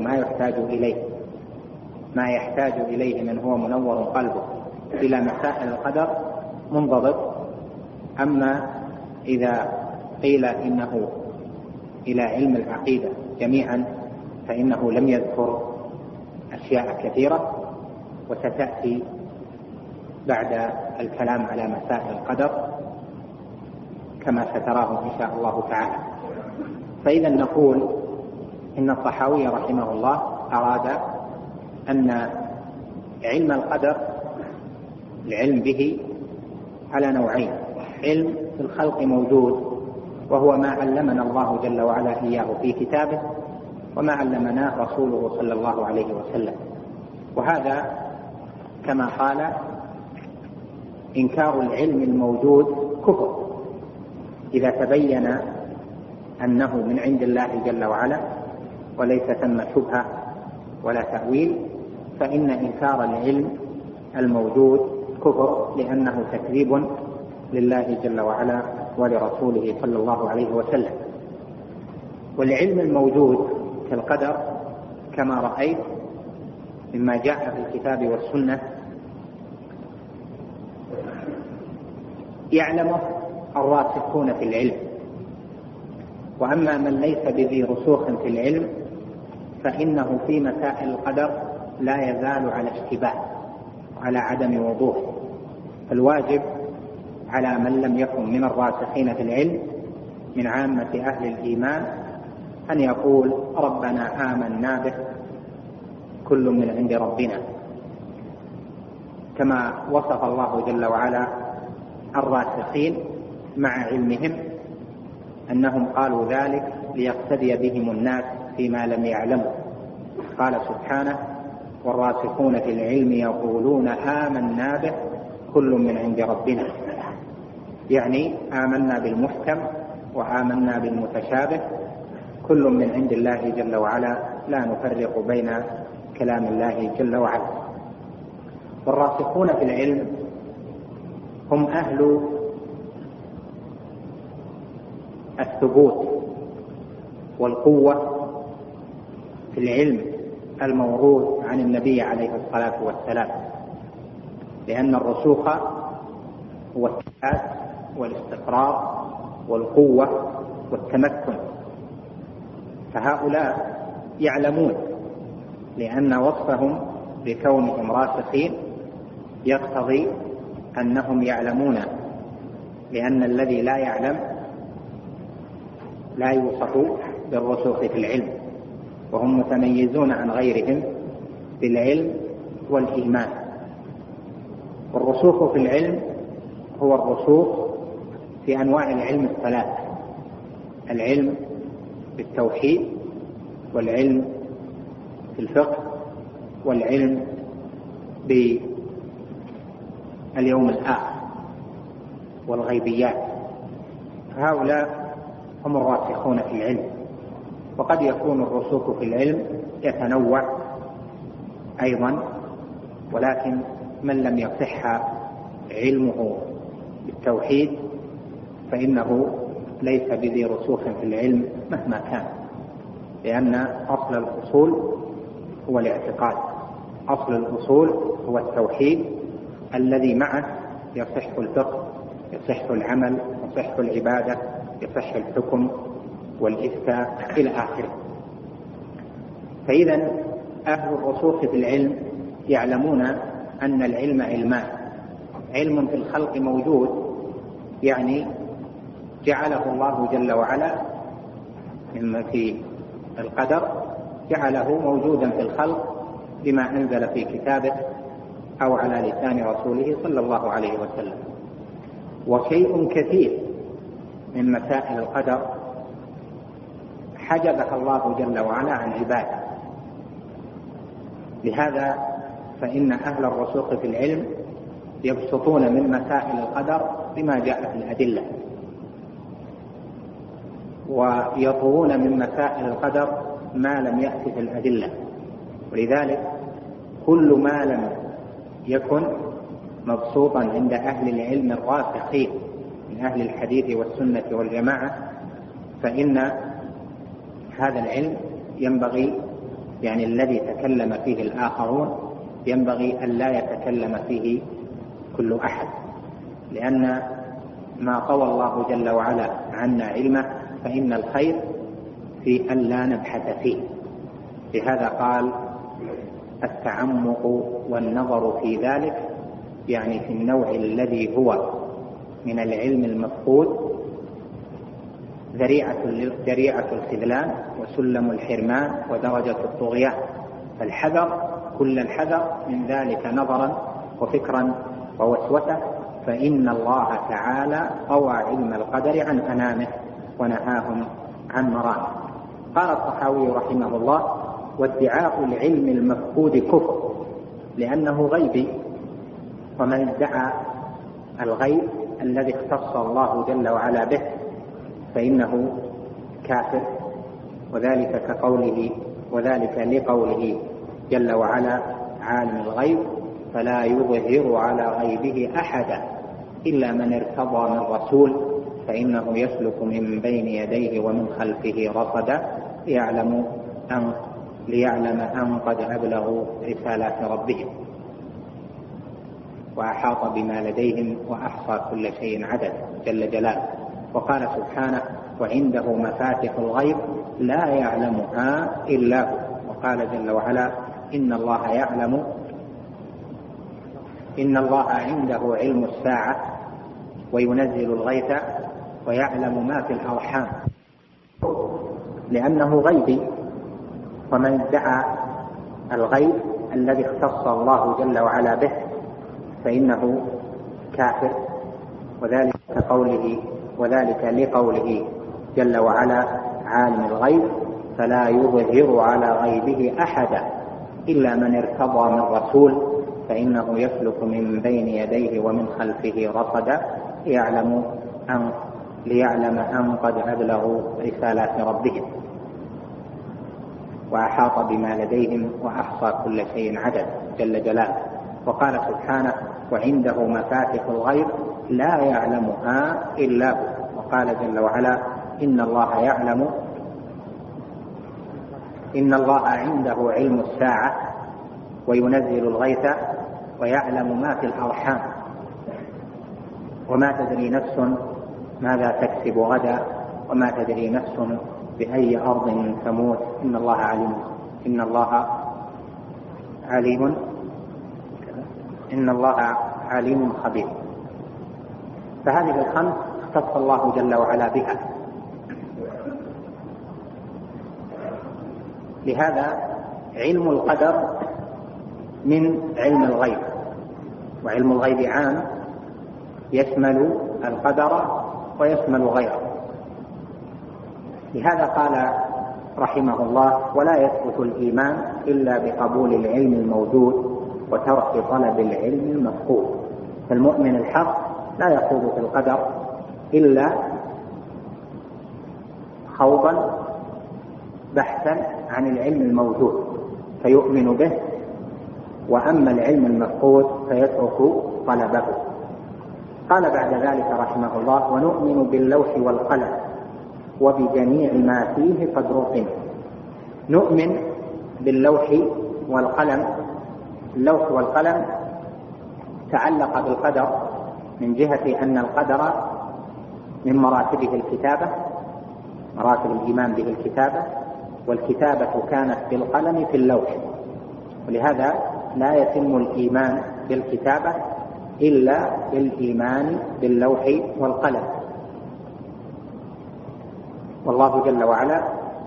ما يحتاج إليه من هو منور قلبه إلى مسائل القدر منضبط. أما إذا قيل إنه إلى علم العقيدة جميعا فإنه لم يذكر أشياء كثيرة، وستأتي بعد الكلام على مسائل القدر كما ستراه إن شاء الله تعالى. فإذا نقول إن الطحاوي رحمه الله أراد أن علم القدر العلم به على نوعين: علم في الخلق موجود وهو ما علمنا الله جل وعلا إياه في كتابه، وما علمناه رسوله صلى الله عليه وسلم. وهذا كما قال إنكار العلم الموجود كفر إذا تبين أنه من عند الله جل وعلا وليس ثم شبهة ولا تأويل، فإن إنكار العلم الموجود كفر، لأنه تكذيب لله جل وعلا ولرسوله صلى الله عليه وسلم. والعلم الموجود كالقدر كما رأيت مما جاء في الكتاب والسنة يعلمه الراسخون في العلم، وأما من ليس بذي رسوخ في العلم فإنه في مسائل القدر لا يزال على اشتباه وعلى عدم وضوح. فالواجب على من لم يكن من الراسخين في العلم من عامة أهل الإيمان أن يقول ربنا آمنا به كل من عند ربنا، كما وصف الله جل وعلا الراسخين مع علمهم أنهم قالوا ذلك ليقتدي بهم الناس فيما لم يعلموا. قال سبحانه: والراسخون في العلم يقولون آمنا به كل من عند ربنا، يعني آمنا بالمحكم وآمنا بالمتشابه، كل من عند الله جل وعلا، لا نفرق بين كلام الله جل وعلا. والراسخون في العلم هم أهل الثبوت والقوة في العلم الموروث عن النبي عليه الصلاة والسلام، لأن الرسوخ هو الثبات والاستقرار والقوة والتمكن. فهؤلاء يعلمون، لأن وصفهم بكونهم راسخين يقتضي أنهم يعلمون، لأن الذي لا يعلم لا يوصف بالرسوخ في العلم، وهم متميزون عن غيرهم بالعلم والإيمان. والرسوخ في العلم هو الرسوخ في أنواع العلم الثلاث: العلم بالتوحيد، والعلم في الفقه، والعلم باليوم الآخر والغيبيات. هؤلاء هم الراسخون في العلم. وقد يكون الرسوخ في العلم يتنوع أيضا، ولكن من لم يصح علمه بالتوحيد فإنه ليس بذي رسوخ في العلم مهما كان، لأن أصل الأصول هو الاعتقاد، أصل الأصول هو التوحيد الذي معه يصح الفقه، يصح العمل، يصح العبادة، يصح الحكم والإفتاء إلى آخره. فإذا أهل الرسوخ في العلم يعلمون أن العلم علمان: علم في الخلق موجود، يعني جعله الله جل وعلا مما في القدر جعله موجودا في الخلق بما أنزل في كتابه أو على لسان رسوله صلى الله عليه وسلم. وشيء كثير من مسائل القدر حجبها الله جل وعلا عن عباده. لهذا فإن أهل الرسوخ في العلم يبسطون من مسائل القدر بما جاء في الأدلة، ويطوون من مسائل القدر ما لم يأتي في الأدلة. ولذلك كل ما لم يكن مبسوطا عند أهل العلم الراسخين من أهل الحديث والسنة والجماعة فإن هذا العلم ينبغي يعني الذي تكلم فيه الآخرون ينبغي أن لا يتكلم فيه كل أحد، لأن ما طوى الله جل وعلا عنا علمه فإن الخير في أن لا نبحث فيه. لهذا قال التعمق والنظر في ذلك، يعني في النوع الذي هو من العلم المفقود ذريعة الخذلان وسلم الحرمان ودرجة الطغيان، فالحذر كل الحذر من ذلك نظرا وفكرا ووسوسة، فإن الله تعالى طوى علم القدر عن أنامه ونهاهم عن مرامه. قال الطحاوي رحمه الله: وادعاء العلم المفقود كفر لأنه غيبي، ومن ادعى الغيب الذي اختص الله جل وعلا به فإنه كافر، وذلك لقوله جل وعلا: عالم الغيب فلا يظهر على غيبه أحدا إلا من ارتضى من رسول فإنه يسلك من بين يديه ومن خلفه رصدا ليعلم أن قد أبلغوا رسالات ربهم وأحاط بما لديهم وأحصى كل شيء عدد جل جلاله. وقال سبحانه: وعنده مفاتح الغيب لا يعلمها إلا هو. وقال جل وعلا: إن الله عنده علم الساعة وينزل الغيث ويعلم ما في الأرحام، لأنه غيبي، ومن ادعى الغيب الذي اختص الله جل وعلا به فإنه كافر، وذلك لقوله جل وعلا: عالم الغيب فلا يظهر على غيبه أحدا إلا من ارتضى من رسول فإنه يسلك من بين يديه ومن خلفه رصدا ليعلم أن قد أبلغوا رسالات ربهم وأحاط بما لديهم وأحصى كل شيء عدد جل جلاله. وقال سبحانه: وعنده مفاتح الغيب لا يعلمها إلا هو. وقال جل وعلا: إن الله عنده علم الساعة وينزل الغيث ويعلم ما في الأرحام وما تدري نفس ماذا تكسب غدا وما تدري نفس بأي أرض تموت إن الله عليم خبير. فهذه الخمس اختص الله جل وعلا بها. لهذا علم القدر من علم الغيب، وعلم الغيب عام يشمل القدر ويشمل غيره. لهذا قال رحمه الله: ولا يثبت الإيمان إلا بقبول العلم الموجود وترك طلب العلم المفقود. فالمؤمن الحق لا يخوض في القدر إلا خوضا بحثا عن العلم الموجود فيؤمن به، وأما العلم المفقود فيترك طلبه. قال بعد ذلك رحمه الله: ونؤمن باللوح والقلم وبجميع ما فيه قد رقم. نؤمن باللوح والقلم. اللوح والقلم تعلق بالقدر من جهة أن القدر من مراتبه الكتابة، مراتب الإيمان به الكتابة، والكتابة كانت بالقلم في اللوح، ولهذا لا يتم الإيمان بالكتابة إلا بالإيمان باللوح والقلم. والله جل وعلا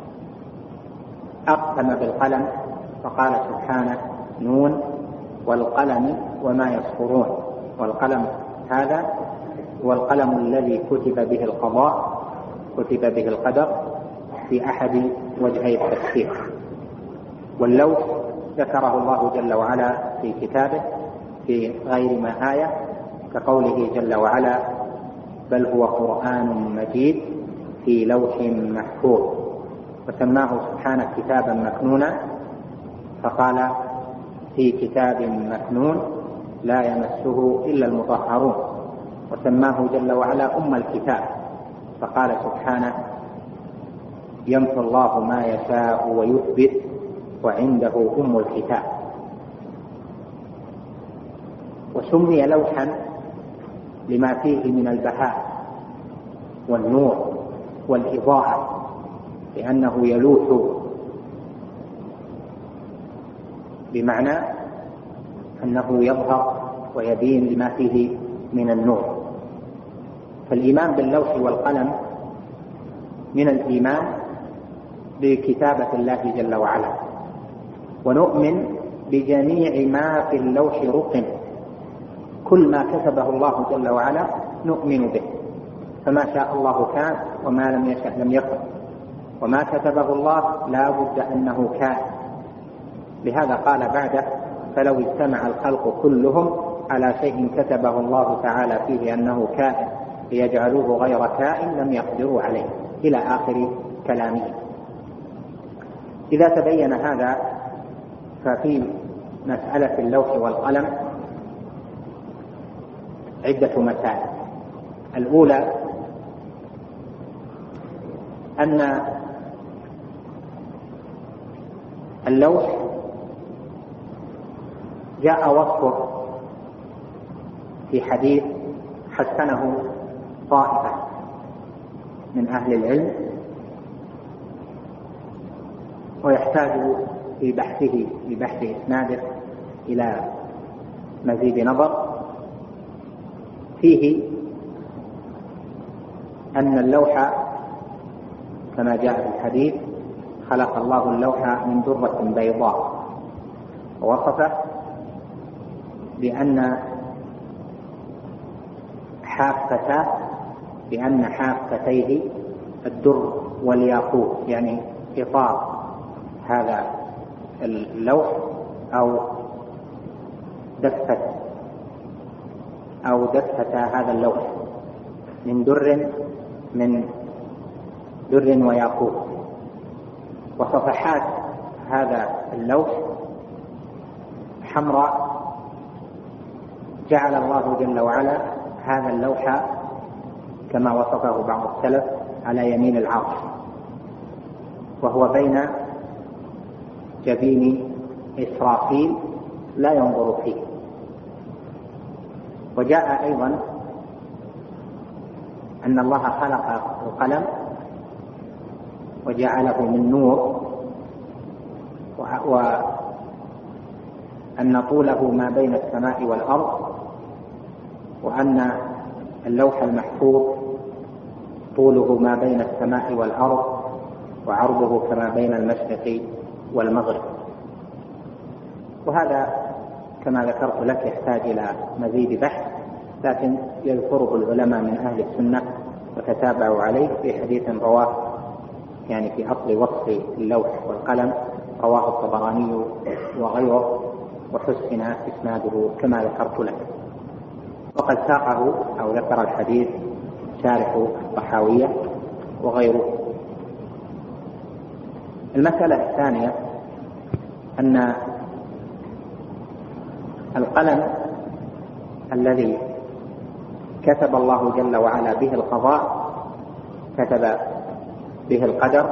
أقسم بالقلم فقال سبحانه: نون والقلم وما يسطرون. والقلم هذا هو القلم الذي كتب به القضاء، كتب به القدر في أحد وجهي التفسير. واللوح ذكره الله جل وعلا في كتابه في غير ما آية، كقوله جل وعلا: بل هو قرآن مجيد في لوح محفوظ. وسماه سبحانه كتابا مكنونا فقال: في كتاب مكنون لا يمسه إلا المطهرون. وسماه جل وعلا الكتاب فقال سبحانه: يمحو الله ما يشاء ويثبت وعنده أم الكتاب. وسمي لوحا لما فيه من البهاء والنور والإضاءة، لأنه يلوح بمعنى أنه يظهر ويبين لما فيه من النور. فالإيمان باللوح والقلم من الإيمان بكتابة الله جل وعلا، ونؤمن بجميع ما في اللوح رقم، كل ما كتبه الله جل وعلا نؤمن به، فما شاء الله كان وما لم يشأ لم يكن، وما كتبه الله لا بد أنه كان. لهذا قال بعده: فلو اجتمع الخلق كلهم على شيء كتبه الله تعالى فيه أنه كائن ليجعلوه غير كائن لم يقدروا عليه، إلى آخر كلامه. إذا تبين هذا ففي مسألة اللوح والقلم عدة مسائل. الأولى أن اللوح جاء وصفه في حديث حسنه طائفة من أهل العلم، ويحتاج في بحث إسناده إلى مزيد نظر. فيه أن اللوح كما جاء في الحديث: خلق الله اللوح من درة بيضاء، ووصفه بأن حافتيه الدر والياقوت، يعني إطار هذا اللوح أو دفة هذا اللوح من در وياقوت. وصفحات هذا اللوح حمراء، جعل الله جل وعلا هذا اللوح كما وصفه بعض السلف على يمين العرش، وهو بين جبين إسرافيل لا ينظر فيه. وجاء أيضا أن الله خلق القلم وجعله من نور، وأن طوله ما بين السماء والأرض، وأن اللوح المحفوظ طوله ما بين السماء والأرض وعرضه كما بين المشرق والمغرب. وهذا كما ذكرت لك يحتاج إلى مزيد بحث، لكن يذكره العلماء من أهل السنة وتتابعوا عليه في حديث رواه، يعني في أصل وصف اللوح والقلم، رواه الطبراني وغيره، وحسن إسناده كما ذكرت لك. وقد ساقه أو ذكر الحديث شارح الطحاوية وغيره. المسألة الثانية أن القلم الذي كتب الله جل وعلا به القضاء، كتب به القدر،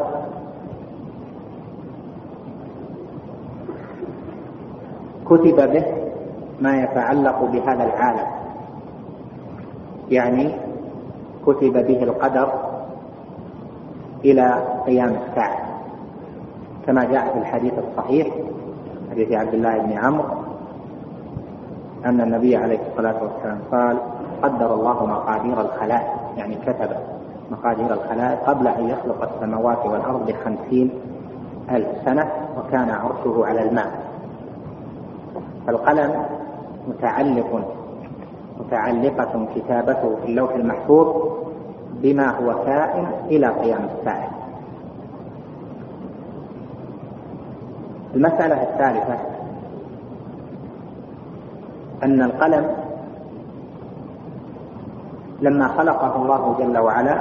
كتب به ما يتعلق بهذا العالم، يعني كتب به القدر إلى قيام الساعة، كما جاء في الحديث الصحيح حديث عبد الله بن عمرو أن النبي عليه الصلاة والسلام قال: قدر الله مقادير الخلائق، يعني كتب مقادير الخلائق قبل أن يخلق السماوات والأرض ب50,000 سنة، وكان عرشه على الماء. فالقلم متعلقة كتابته في اللوح المحفوظ بما هو كائن إلى قيام الساعة. المسألة الثالثة أن القلم لما خلقه الله جل وعلا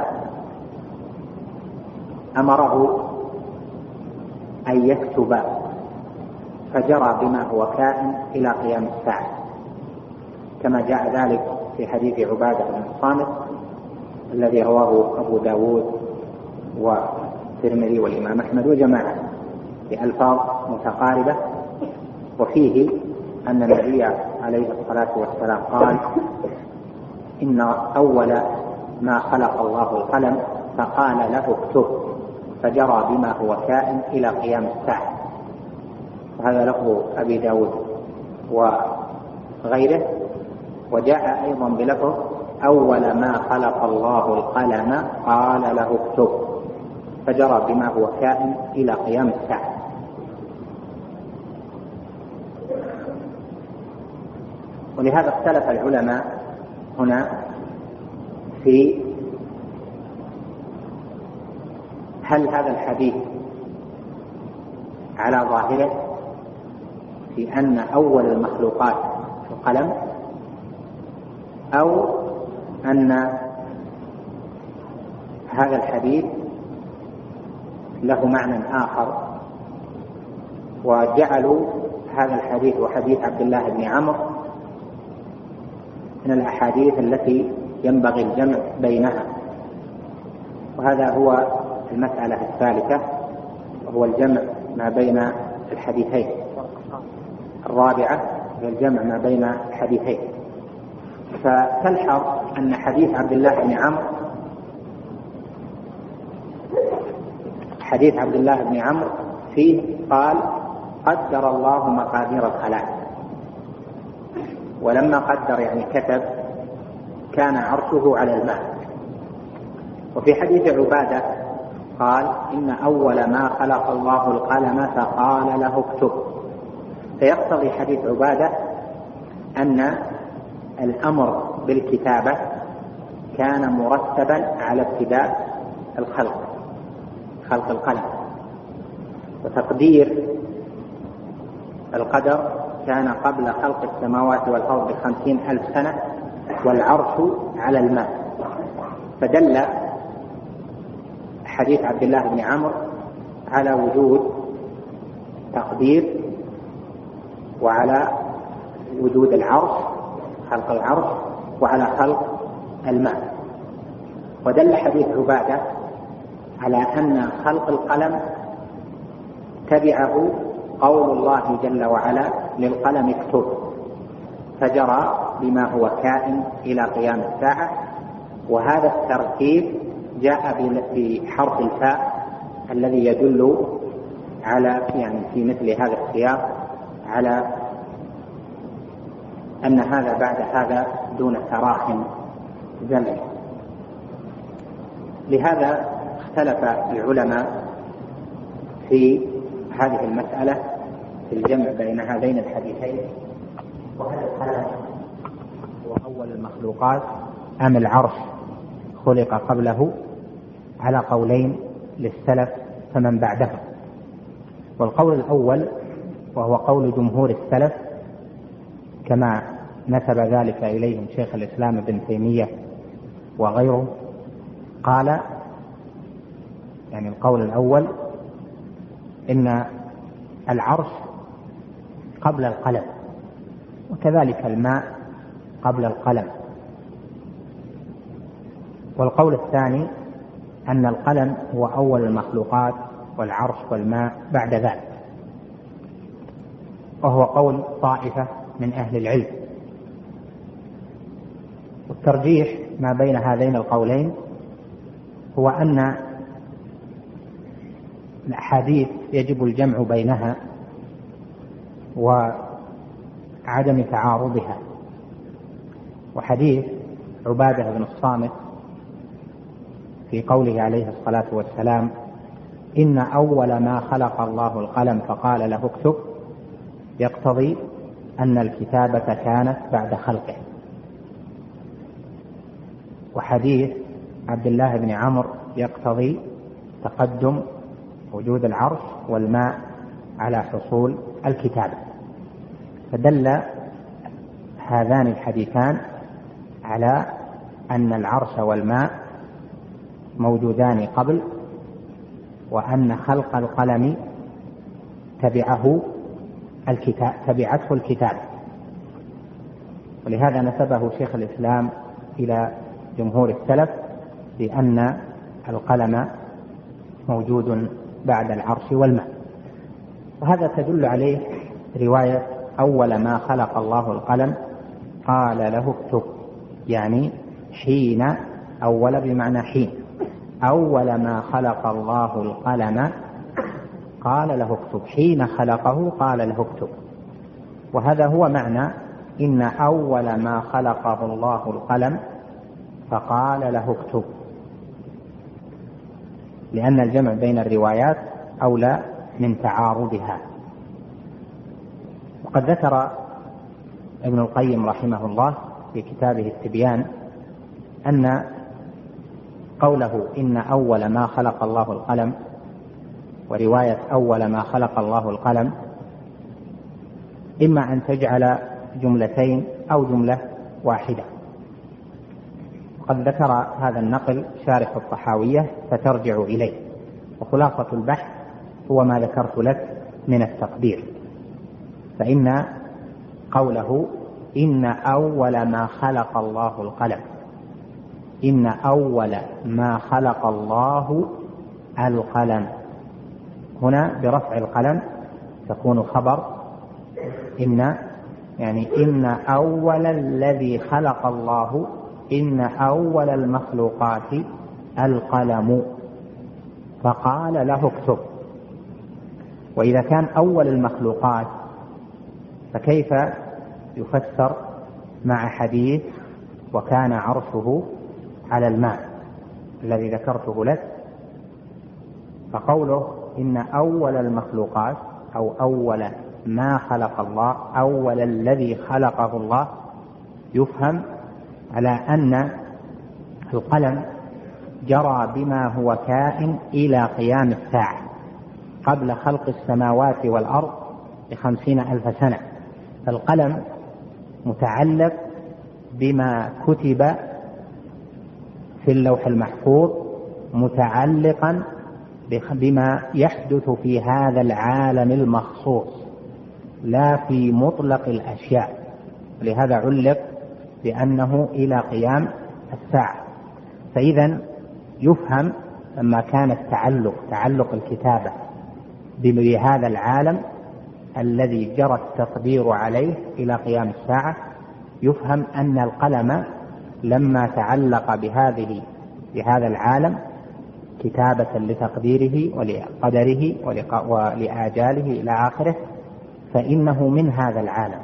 أمره أن يكتب، فجرى بما هو كائن إلى قيام الساعة، كما جاء ذلك في حديث عبادة بن الصامت الذي رواه أبو داود الترمذي والإمام أحمد وجماعة بألفاظ متقاربة، وفيه أن النبي عليه الصلاة والسلام قال: إن أول ما خلق الله القلم فقال له اكتب، فجرى بما هو كائن إلى قيام الساعة. وهذا لفظ أبي داود وغيره. وجاء أيضا بلفظ: أول ما خلق الله القلم قال له اكتب، فجرى بما هو كائن إلى قيام الساعة. ولهذا اختلف العلماء هنا في هل هذا الحديث على ظاهره في أن أول المخلوقات القلم، أو أن هذا الحديث له معنى آخر، وجعلوا هذا الحديث وحديث عبد الله بن عمرو من الأحاديث التي ينبغي الجمع بينها. وهذا هو المسألة الثالثة، وهو الجمع ما بين الحديثين. الرابعة هي الجمع ما بين الحديثين. فتلحظ أن حديث عبد الله بن عمرو فيه قال: قدر الله مقادير الخلائق. ولما قدر يعني كتب، كان عرشه على الماء. وفي حديث عبادة قال: إن أول ما خلق الله القلم فقال له اكتب. فيقتضي حديث عبادة أن الأمر بالكتابة كان مرتبا على ابتداء خلق القلم، وتقدير القدر كان قبل خلق السماوات والأرض ب50,000 سنة، والعرش على الماء. فدل حديث عبد الله بن عمرو على وجود تقدير، وعلى وجود العرش، خلق العرش، وعلى خلق الماء. ودل حديث عبادة على أن خلق القلم تبعه قول الله جل وعلا للقلم اكتب، فجرى بما هو كائن إلى قيام الساعة. وهذا الترتيب جاء بحرف الفاء الذي يدل على يعني في مثل هذا السياق على أن هذا بعد هذا دون تراخٍ زمني. لهذا اختلف العلماء في هذه المسألة في الجمع بين هذين الحديثين، وهل القلم هو أول المخلوقات أم العرش خلق قبله، على قولين للسلف فمن بعده. والقول الأول وهو قول جمهور السلف كما نسب ذلك إليهم شيخ الإسلام ابن تيمية وغيره، قال يعني القول الأول إن العرش قبل القلم، وكذلك الماء قبل القلم. والقول الثاني أن القلم هو أول المخلوقات والعرش والماء بعد ذلك، وهو قول طائفة من أهل العلم. والترجيح ما بين هذين القولين هو أن الأحاديث يجب الجمع بينها وعدم تعارضها. وحديث عبادة بن الصامت في قوله عليه الصلاة والسلام: إن أول ما خلق الله القلم فقال له اكتب، يقتضي أن الكتابة كانت بعد خلقه. وحديث عبد الله بن عمرو يقتضي تقدم وجود العرش والماء على حصول الكتابة. فدل هذان الحديثان على أن العرش والماء موجودان قبل، وأن خلق القلم تبعته الكتاب. ولهذا نسبه شيخ الإسلام إلى جمهور السلف بأن القلم موجود بعد العرش والماء. وهذا تدل عليه رواية أول ما خلق الله القلم قال له اكتب، يعني حين، أول بمعنى حين، أول ما خلق الله القلم قال له اكتب، حين خلقه قال له اكتب. وهذا هو معنى إن أول ما خلقه الله القلم فقال له اكتب، لأن الجمع بين الروايات أولى من تعارضها. وقد ذكر ابن القيم رحمه الله في كتابه التبيان أن قوله إن أول ما خلق الله القلم ورواية أول ما خلق الله القلم إما أن تجعل جملتين أو جملة واحدة. قد ذكر هذا النقل شارح الطحاوية فترجع إليه، وخلاصة البحث هو ما ذكرت لك من التقدير. فإن قوله إن أول ما خلق الله القلم، إن أول ما خلق الله القلم، هنا برفع القلم تكون خبر إن، يعني إن أول الذي خلق الله، إن أول المخلوقات القلم فقال له اكتب. وإذا كان أول المخلوقات فكيف يفسر مع حديث وكان عرشه على الماء الذي ذكرته لك؟ فقوله إن أول المخلوقات أو أول ما خلق الله، أول الذي خلقه الله، يفهم على أن القلم جرى بما هو كائن إلى قيام الساعة قبل خلق السماوات والأرض ب50,000 سنة. فالقلم متعلق بما كتب في اللوح المحفوظ، متعلقا بما يحدث في هذا العالم المخصوص لا في مطلق الأشياء، لهذا علق بأنه إلى قيام الساعة. فإذا يفهم لما كان تعلق الكتابة بهذا العالم الذي جرى التقدير عليه إلى قيام الساعة، يفهم أن القلم لما تعلق بهذا العالم كتابة لتقديره ولقدره ولآجاله إلى آخره، فإنه من هذا العالم،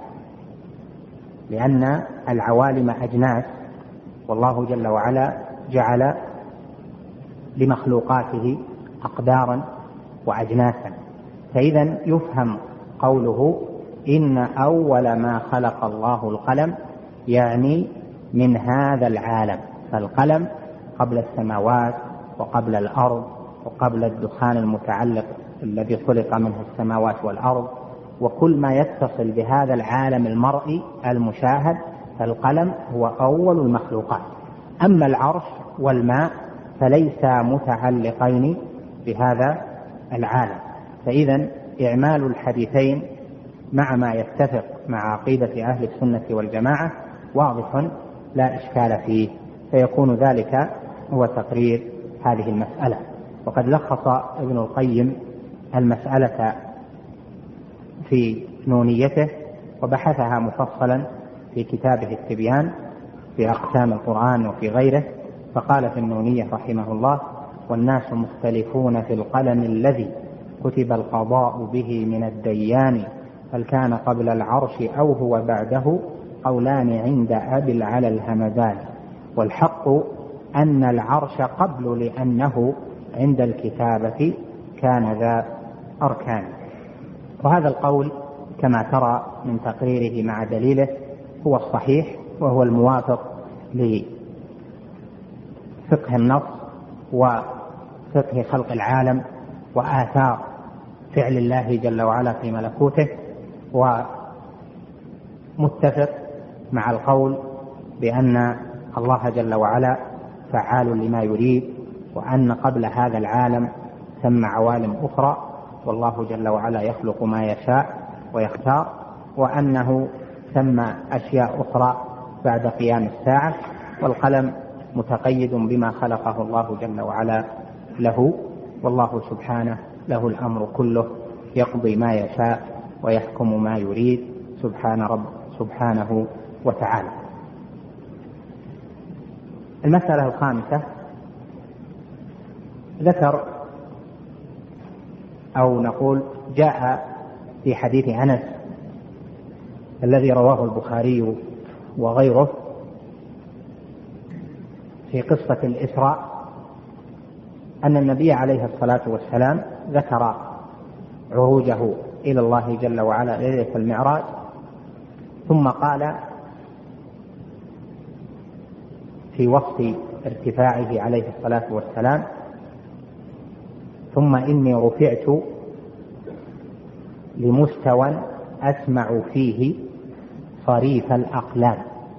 لأن العوالم أجناس، والله جل وعلا جعل لمخلوقاته أقدارا وأجناسا. فإذا يفهم قوله إن أول ما خلق الله القلم يعني من هذا العالم. فالقلم قبل السماوات وقبل الأرض وقبل الدخان المتعلق الذي خلق منه السماوات والأرض وكل ما يتصل بهذا العالم المرئي المشاهد، فالقلم هو أول المخلوقات. أما العرش والماء فليسا متعلقين بهذا العالم. فإذا إعمال الحديثين مع ما يتفق مع عقيدة أهل السنة والجماعة واضح لا إشكال فيه، فيكون ذلك هو تقرير هذه المسألة. وقد لخص ابن القيم المسألة في نونيته وبحثها مفصلا في كتابه التبيان في أقسام القرآن وفي غيره، فقال في النونية رحمه الله: والناس مختلفون في القلم الذي كتب القضاء به من الديان، هل كان قبل العرش أو هو بعده، قولان عند أبي العلا الهمدان، والحق أن العرش قبل لأنه عند الكتابة كان ذا أركان. وهذا القول كما ترى من تقريره مع دليله هو الصحيح، وهو الموافق لفقه النص وفقه خلق العالم وآثار فعل الله جل وعلا في ملكوته، ومتفق مع القول بأن الله جل وعلا فعال لما يريد، وأن قبل هذا العالم ثم عوالم أخرى، والله جل وعلا يخلق ما يشاء ويختار، وأنه ثم أشياء أخرى بعد قيام الساعة، والقلم متقيد بما خلقه الله جل وعلا له والله سبحانه له الأمر كله، يقضي ما يشاء ويحكم ما يريد سبحانه وتعالى. المسألة الخامسة، ذكر أو نقول جاء في حديث أنس الذي رواه البخاري وغيره في قصة الإسراء أن النبي عليه الصلاة والسلام ذكر عروجه إلى الله جل وعلا ليلة المعراج، ثم قال في وصف ارتفاعه عليه الصلاة والسلام: ثم إني رفعت لمستوى أسمع فيه صريف الأقلام.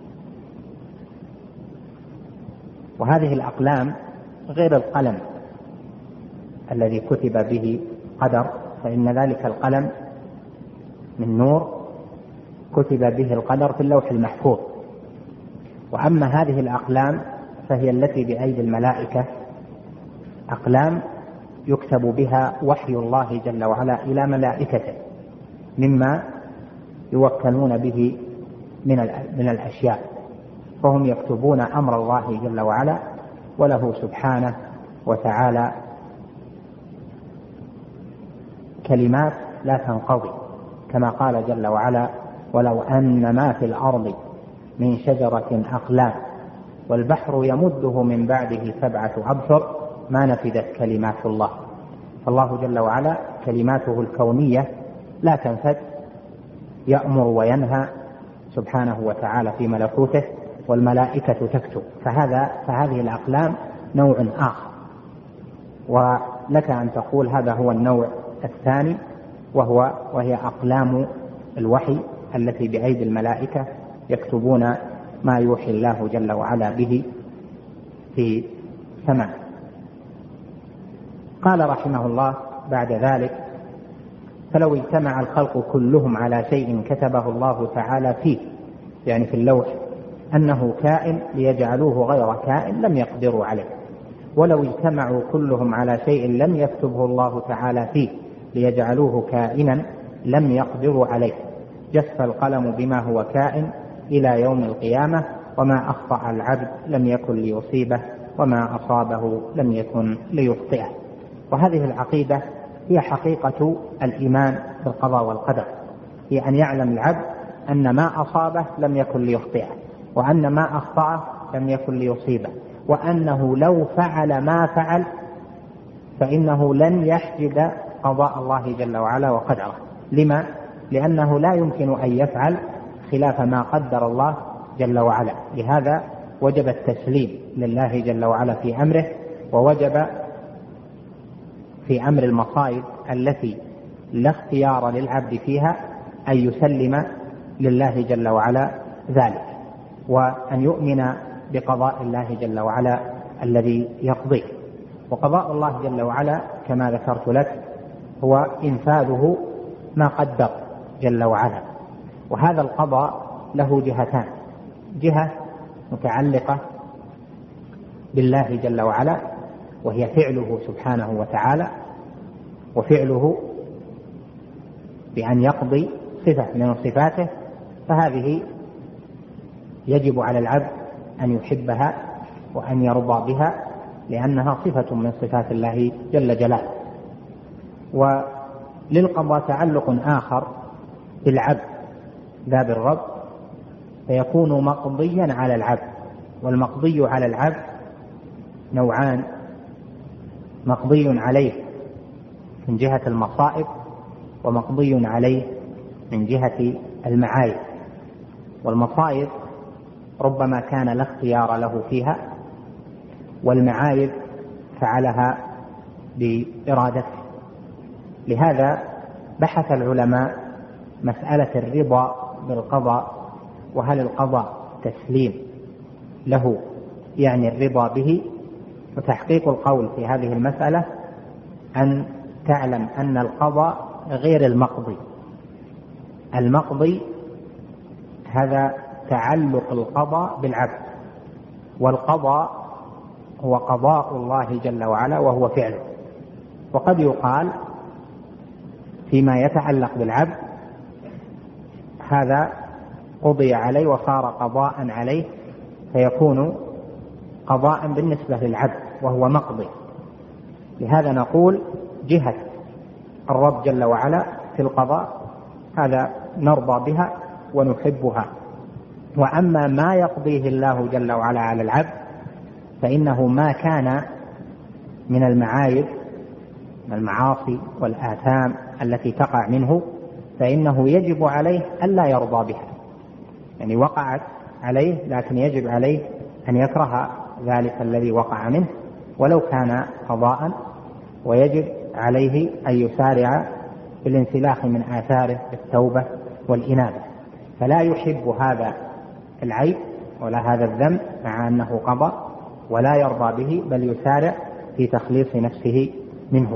وهذه الأقلام غير القلم الذي كتب به قدر، فإن ذلك القلم من نور كتب به القدر في اللوح المحفوظ. وأما هذه الأقلام فهي التي بأيدي الملائكة، أقلام يكتب بها وحي الله جل وعلا إلى ملائكته مما يوكلون به من الأشياء، فهم يكتبون أمر الله جل وعلا، وله سبحانه وتعالى كلمات لا تنقضي، كما قال جل وعلا: ولو أن ما في الأرض من شجرة أقلام والبحر يمده من بعده 7 أبحر ما نفدت كلمات الله. فالله جل وعلا كلماته الكونية لا تنفد، يأمر وينهى سبحانه وتعالى في ملكوته، والملائكة تكتب. فهذه الأقلام نوع آخر، ولك أن تقول هذا هو النوع الثاني، وهي أقلام الوحي التي بأيدي الملائكة يكتبون ما يوحي الله جل وعلا به في سماء. قال رحمه الله بعد ذلك: فلو اجتمع الخلق كلهم على شيء كتبه الله تعالى فيه، يعني في اللوح، أنه كائن ليجعلوه غير كائن لم يقدروا عليه، ولو اجتمعوا كلهم على شيء لم يكتبه الله تعالى فيه ليجعلوه كائنا لم يقدروا عليه، جف القلم بما هو كائن إلى يوم القيامة، وما أخطأ العبد لم يكن ليصيبه، وما أصابه لم يكن ليخطئه. وهذه العقيدة هي حقيقة الإيمان بالقضاء والقدر، هي أن يعلم العبد أن ما أصابه لم يكن ليخطئه، وأن ما أخطأه لم يكن ليصيبه، وأنه لو فعل ما فعل فإنه لن يحجب قضاء الله جل وعلا وقدره. لما؟ لأنه لا يمكن أن يفعل خلاف ما قدر الله جل وعلا. لهذا وجب التسليم لله جل وعلا في أمره، ووجب في أمر المصائب التي لا اختيار للعبد فيها أن يسلم لله جل وعلا ذلك، وأن يؤمن بقضاء الله جل وعلا الذي يقضيه. وقضاء الله جل وعلا كما ذكرت لك هو إنفاذه ما قدر جل وعلا. وهذا القضاء له جهتان: جهة متعلقة بالله جل وعلا وهي فعله سبحانه وتعالى، وفعله بأن يقضي صفة من صفاته، فهذه يجب على العبد أن يحبها وأن يرضى بها، لأنها صفة من صفات الله جل جلاله. وللقضاء تعلق آخر بالعبد لا بالرب، فيكون مقضيا على العبد. والمقضي على العبد نوعان: مقضي عليه من جهة المصائب، ومقضي عليه من جهة المعايب. والمصائب ربما كان لا اختيار له فيها، والمعايب فعلها بإرادته. لهذا بحث العلماء مسألة الرضا بالقضاء، وهل القضاء تسليم له يعني الرضا به. وتحقيق القول في هذه المسألة أن تعلم أن القضاء غير المقضي. المقضي هذا تعلق القضاء بالعبد، والقضاء هو قضاء الله جل وعلا وهو فعله. وقد يقال فيما يتعلق بالعبد هذا قضي عليه وصار قضاء عليه، فيكون قضاء بالنسبة للعبد وهو مقضي. لهذا نقول جهة الرب جل وعلا في القضاء هذا نرضى بها ونحبها. وأما ما يقضيه الله جل وعلا على العبد فإنه ما كان من المعايب المعاصي والآثام التي تقع منه فإنه يجب عليه ألا يرضى بها، يعني وقعت عليه لكن يجب عليه أن يكره ذلك الذي وقع منه ولو كان قضاء، ويجب عليه أن يسارع بالانسلاخ من آثاره بالتوبة والإنابة. فلا يحب هذا العيب ولا هذا الذنب مع أنه قضى ولا يرضى به، بل يسارع في تخليص نفسه منه.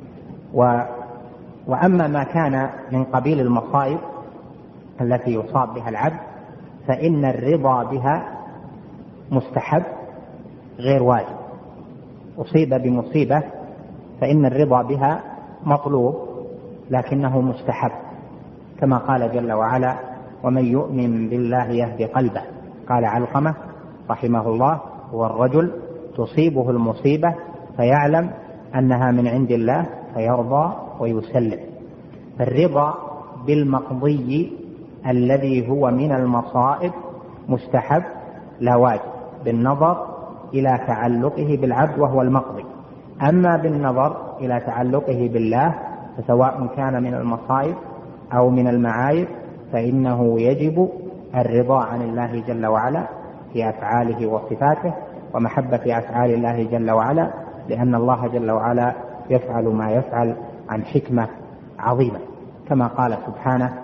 وأما ما كان من قبيل المصائب التي يصاب بها العبد فإن الرضا بها مستحب غير واجب. أصيب بمصيبة فإن الرضا بها مطلوب لكنه مستحب، كما قال جل وعلا: ومن يؤمن بالله يهدي قلبه. قال علقمة رحمه الله: هو الرجل تصيبه المصيبة فيعلم أنها من عند الله فيرضى ويسلم. فالرضا بالمقضي الذي هو من المصائب مستحب لا واجب، بالنظر إلى تعلقه بالعبد وهو المقضي. أما بالنظر إلى تعلقه بالله فسواء كان من المصائب أو من المعايب فإنه يجب الرضا عن الله جل وعلا في أفعاله وصفاته ومحبة أفعال الله جل وعلا، لأن الله جل وعلا يفعل ما يفعل عن حكمة عظيمة، كما قال سبحانه: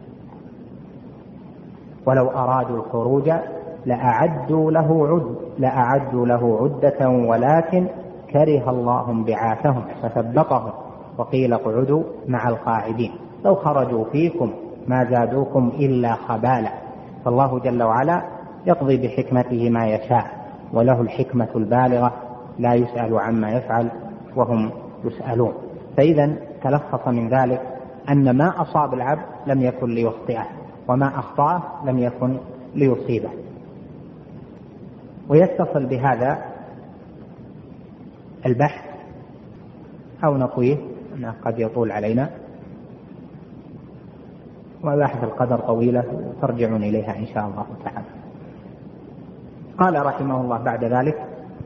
ولو أرادوا الخروج لأعدوا له عدة ولكن كره الله انبعاثهم فثبطهم وقيل اقعدوا مع القاعدين لو خرجوا فيكم ما زادوكم إلا خبالا. فالله جل وعلا يقضي بحكمته ما يشاء، وله الحكمة البالغة، لا يسأل عما يفعل وهم يسألون. فإذا تلخص من ذلك أن ما أصاب العبد لم يكن ليخطئه، وما أخطأه لم يكن ليصيبه. ويتصل بهذا البحث أو نطويه أنه قد يطول علينا، وبحث القدر طويلة ترجعون إليها إن شاء الله تعالى. قال رحمه الله بعد ذلك: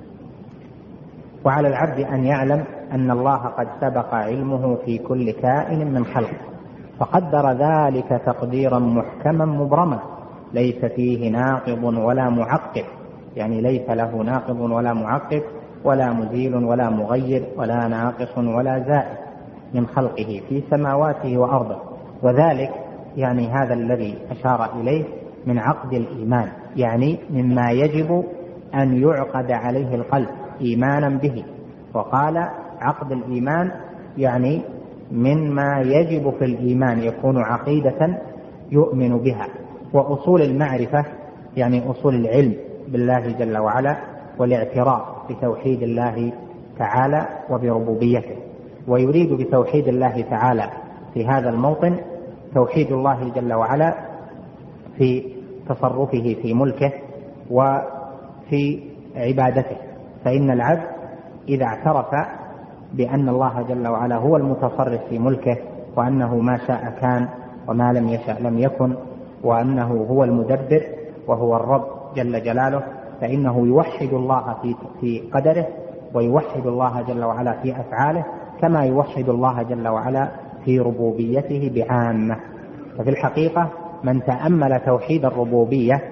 وعلى العبد أن يعلم أن الله قد سبق علمه في كل كائن من خلقه فقدر ذلك تقديرا محكما مبرما ليس فيه ناقض ولا معقب، يعني ليس له ناقض ولا معقب ولا مزيل ولا مغير ولا ناقص ولا زائد من خلقه في سماواته وأرضه. وذلك يعني هذا الذي أشار إليه من عقد الإيمان، يعني مما يجب أن يعقد عليه القلب إيمانا به. وقال عقد الإيمان يعني مما يجب في الإيمان يكون عقيدة يؤمن بها. وأصول المعرفة يعني أصول العلم بالله جل وعلا والاعتراف بتوحيد الله تعالى وبربوبيته. ويريد بتوحيد الله تعالى في هذا الموطن توحيد الله جل وعلا في تصرفه في ملكه وفي عبادته. فإن العبد إذا اعترف بأن الله جل وعلا هو المتصرف في ملكه، وأنه ما شاء كان وما لم يشأ لم يكن، وأنه هو المدبر وهو الرب جل جلاله، فإنه يوحد الله في قدره ويوحد الله جل وعلا في أفعاله كما يوحد الله جل وعلا في ربوبيته بعامة. ففي الحقيقة من تأمل توحيد الربوبية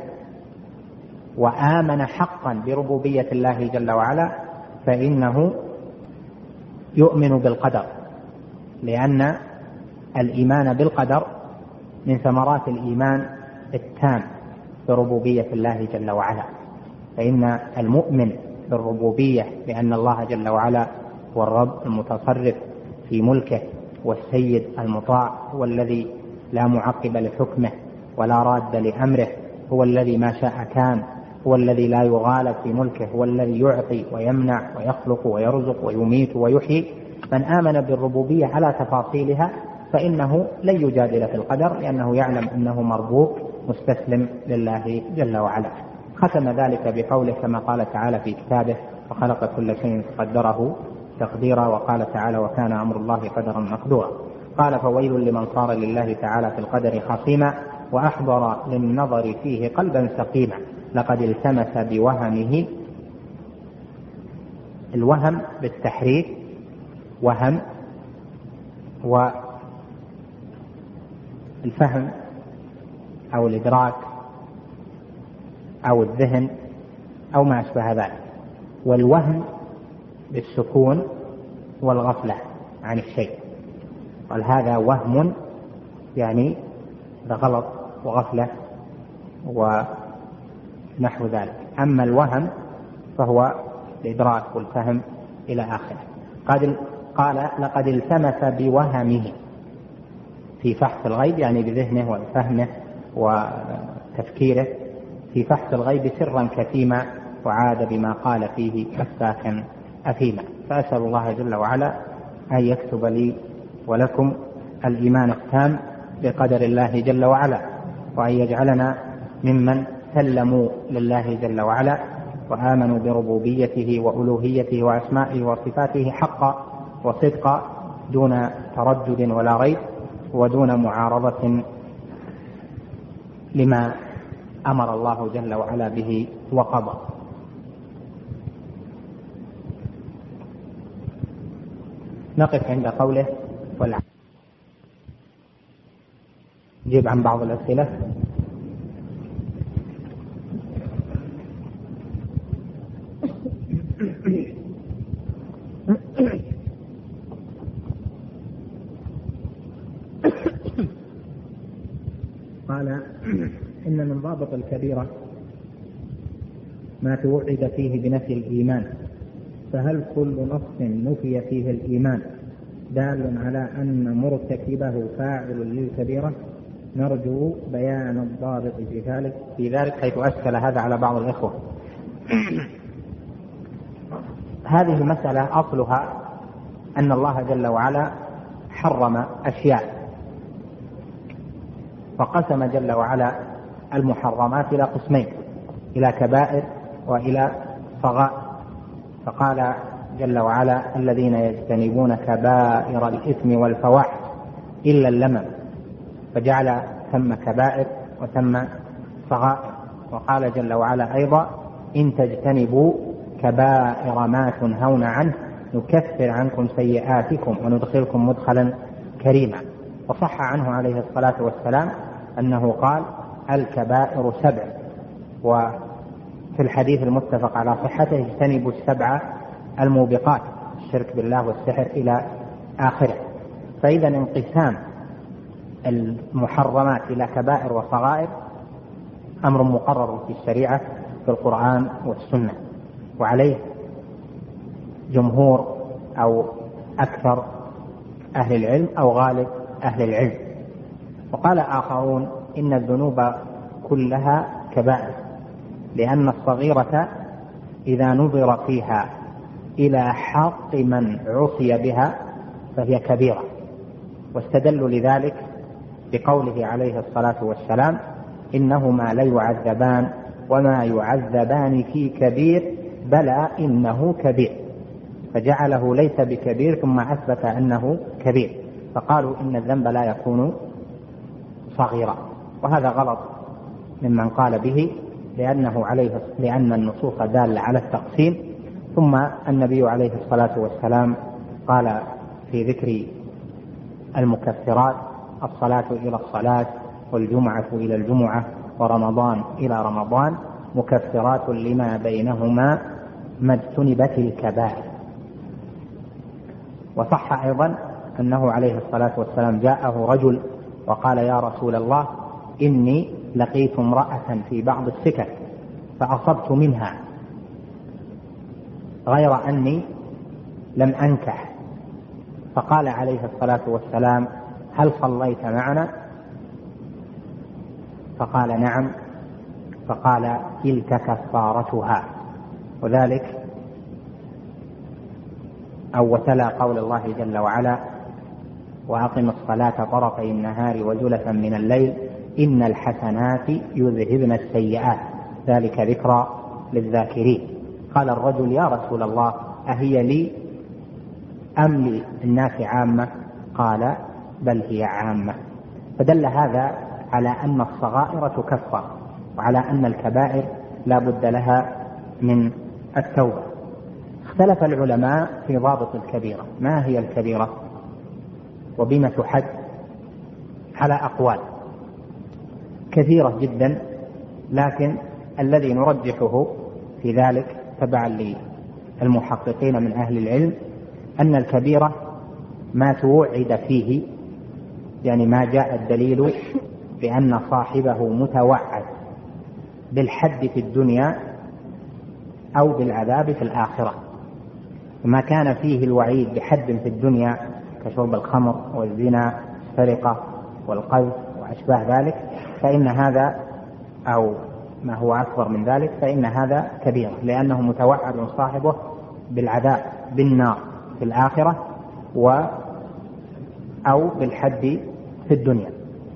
وآمن حقا بربوبية الله جل وعلا فإنه يؤمن بالقدر، لأن الإيمان بالقدر من ثمرات الإيمان التام بربوبية الله جل وعلا. فإن المؤمن بالربوبية بأن الله جل وعلا هو الرب المتصرف في ملكه والسيد المطاع، هو الذي لا معقب لحكمه ولا راد لأمره، هو الذي ما شاء كان، هو الذي لا يغالب في ملكه، هو الذي يعطي ويمنع ويخلق ويرزق ويميت ويحيي. من آمن بالربوبية على تفاصيلها فإنه لن يجادل في القدر، لأنه يعلم أنه مربوب مستسلم لله جل وعلا. ختم ذلك بقوله كما قال تعالى في كتابه: وخلق كل شيء قدره تقديرا. وقال تعالى: وكان أمر الله قدرا مقدورا. قال: فويل لمن صار لله تعالى في القدر خصيما وأحضر للنظر فيه قلبا سقيما، لقد التمس بوهمه. الوهم بالتحريف، وهم، والفهم أو الإدراك أو الذهن أو ما أشبه ذلك، والوهم بالسكون والغفلة عن الشيء. قال: هذا وهم، يعني غلط وغفلة ونحو ذلك. أما الوهم فهو الإدراك والفهم إلى آخره. قال: لقد التمس بوهمه في فحص الغيب، يعني بذهنه وفهمه وتفكيره في فحص الغيب سرا كتيما، وعاد بما قال فيه أفاكا أثيما. فأسأل الله جل وعلا أن يكتب لي ولكم الإيمان التام بقدر الله جل وعلا، وأن يجعلنا ممن سلموا لله جل وعلا وآمنوا بربوبيته وألوهيته وأسمائه وصفاته حقا وصدقا، دون تردد ولا ريب، ودون معارضة لما أمر الله جل وعلا به وقضى. نقف عند قوله نجيب عن بعض الأسئلة. قال: إن من ضابط الكبيرة ما توعد فيه بنفي الإيمان، فهل كل نص نفي فيه الإيمان دال على أن مرتكبه فاعل للكبيرة؟ نرجو بيان الضابط في ذلك حيث أشكل هذا على بعض الإخوة. هذه المسألة أصلها أن الله جل وعلا حرم أشياء، فقسم جل وعلا المحرمات إلى قسمين: إلى كبائر وإلى صغائر. فقال جل وعلا: الذين يجتنبون كبائر الإثم والفواحش إلا اللمم، فجعل ثم كبائر وثم صغائر. وقال جل وعلا أيضا: إن تجتنبوا كبائر ما تنهون عنه نكفر عنكم سيئاتكم وندخلكم مدخلا كريما. وصح عنه عليه الصلاة والسلام أنه قال: الكبائر 7، وفي الحديث المتفق على صحته: اجتنبوا 7 الموبقات، الشرك بالله والسحر إلى آخره. فإذا انقسام المحرمات إلى كبائر وصغائر أمر مقرر في الشريعة في القرآن والسنة، وعليه جمهور أو أكثر أهل العلم أو غالب أهل العلم. وقال آخرون: إن الذنوب كلها كبائر، لأن الصغيرة إذا نظر فيها إلى حق من عصي بها فهي كبيرة. واستدلوا لذلك بقوله عليه الصلاة والسلام: إنهما ليعذبان وما يعذبان في كبير بلى إنه كبير، فجعله ليس بكبير ثم أثبت أنه كبير، فقالوا إن الذنب لا يكون صغيرا. وهذا غلط ممن قال به، لأن النصوص دالة على التقسيم. ثم النبي عليه الصلاة والسلام قال في ذكر المكفرات: الصلاة إلى الصلاة والجمعة إلى الجمعة ورمضان إلى رمضان مكفرات لما بينهما ما اجتنبت الكبائر. وصح أيضا أنه عليه الصلاة والسلام جاءه رجل وقال: يا رسول الله، إني لقيت امرأة في بعض السكك فأصبت منها غير أني لم أنكح. فقال عليه الصلاة والسلام: هل صليت معنا؟ فقال: نعم. فقال: تلك كفارتها. وذلك أو وتلا قول الله جل وعلا: وأقم الصلاة طرفي النهار وزلفا من الليل إن الحسنات يذهبن السيئات ذلك ذكرى للذاكرين. قال الرجل: يا رسول الله، أهي لي أم للناس عامة؟ قال: بل هي عامة. فدل هذا على أن الصغائر تكفر، وعلى أن الكبائر لا بد لها من التوبة. اختلف العلماء في ضابط الكبيرة، ما هي الكبيرة وبما تحد؟ على أقوال كثيرة جدا، لكن الذي نرجحه في ذلك تبعا للمحققين من أهل العلم أن الكبيرة ما توعد فيه، يعني ما جاء الدليل بأن صاحبه متوعد بالحد في الدنيا أو بالعذاب في الآخرة. ما كان فيه الوعيد بحد في الدنيا كشرب الخمر والزنا والسرقة والقذف وأشباه ذلك فإن هذا، أو ما هو أكبر من ذلك، فإن هذا كبير، لأنه متوعد صاحبه بالعذاب بالنار في الآخرة أو بالحد في الدنيا.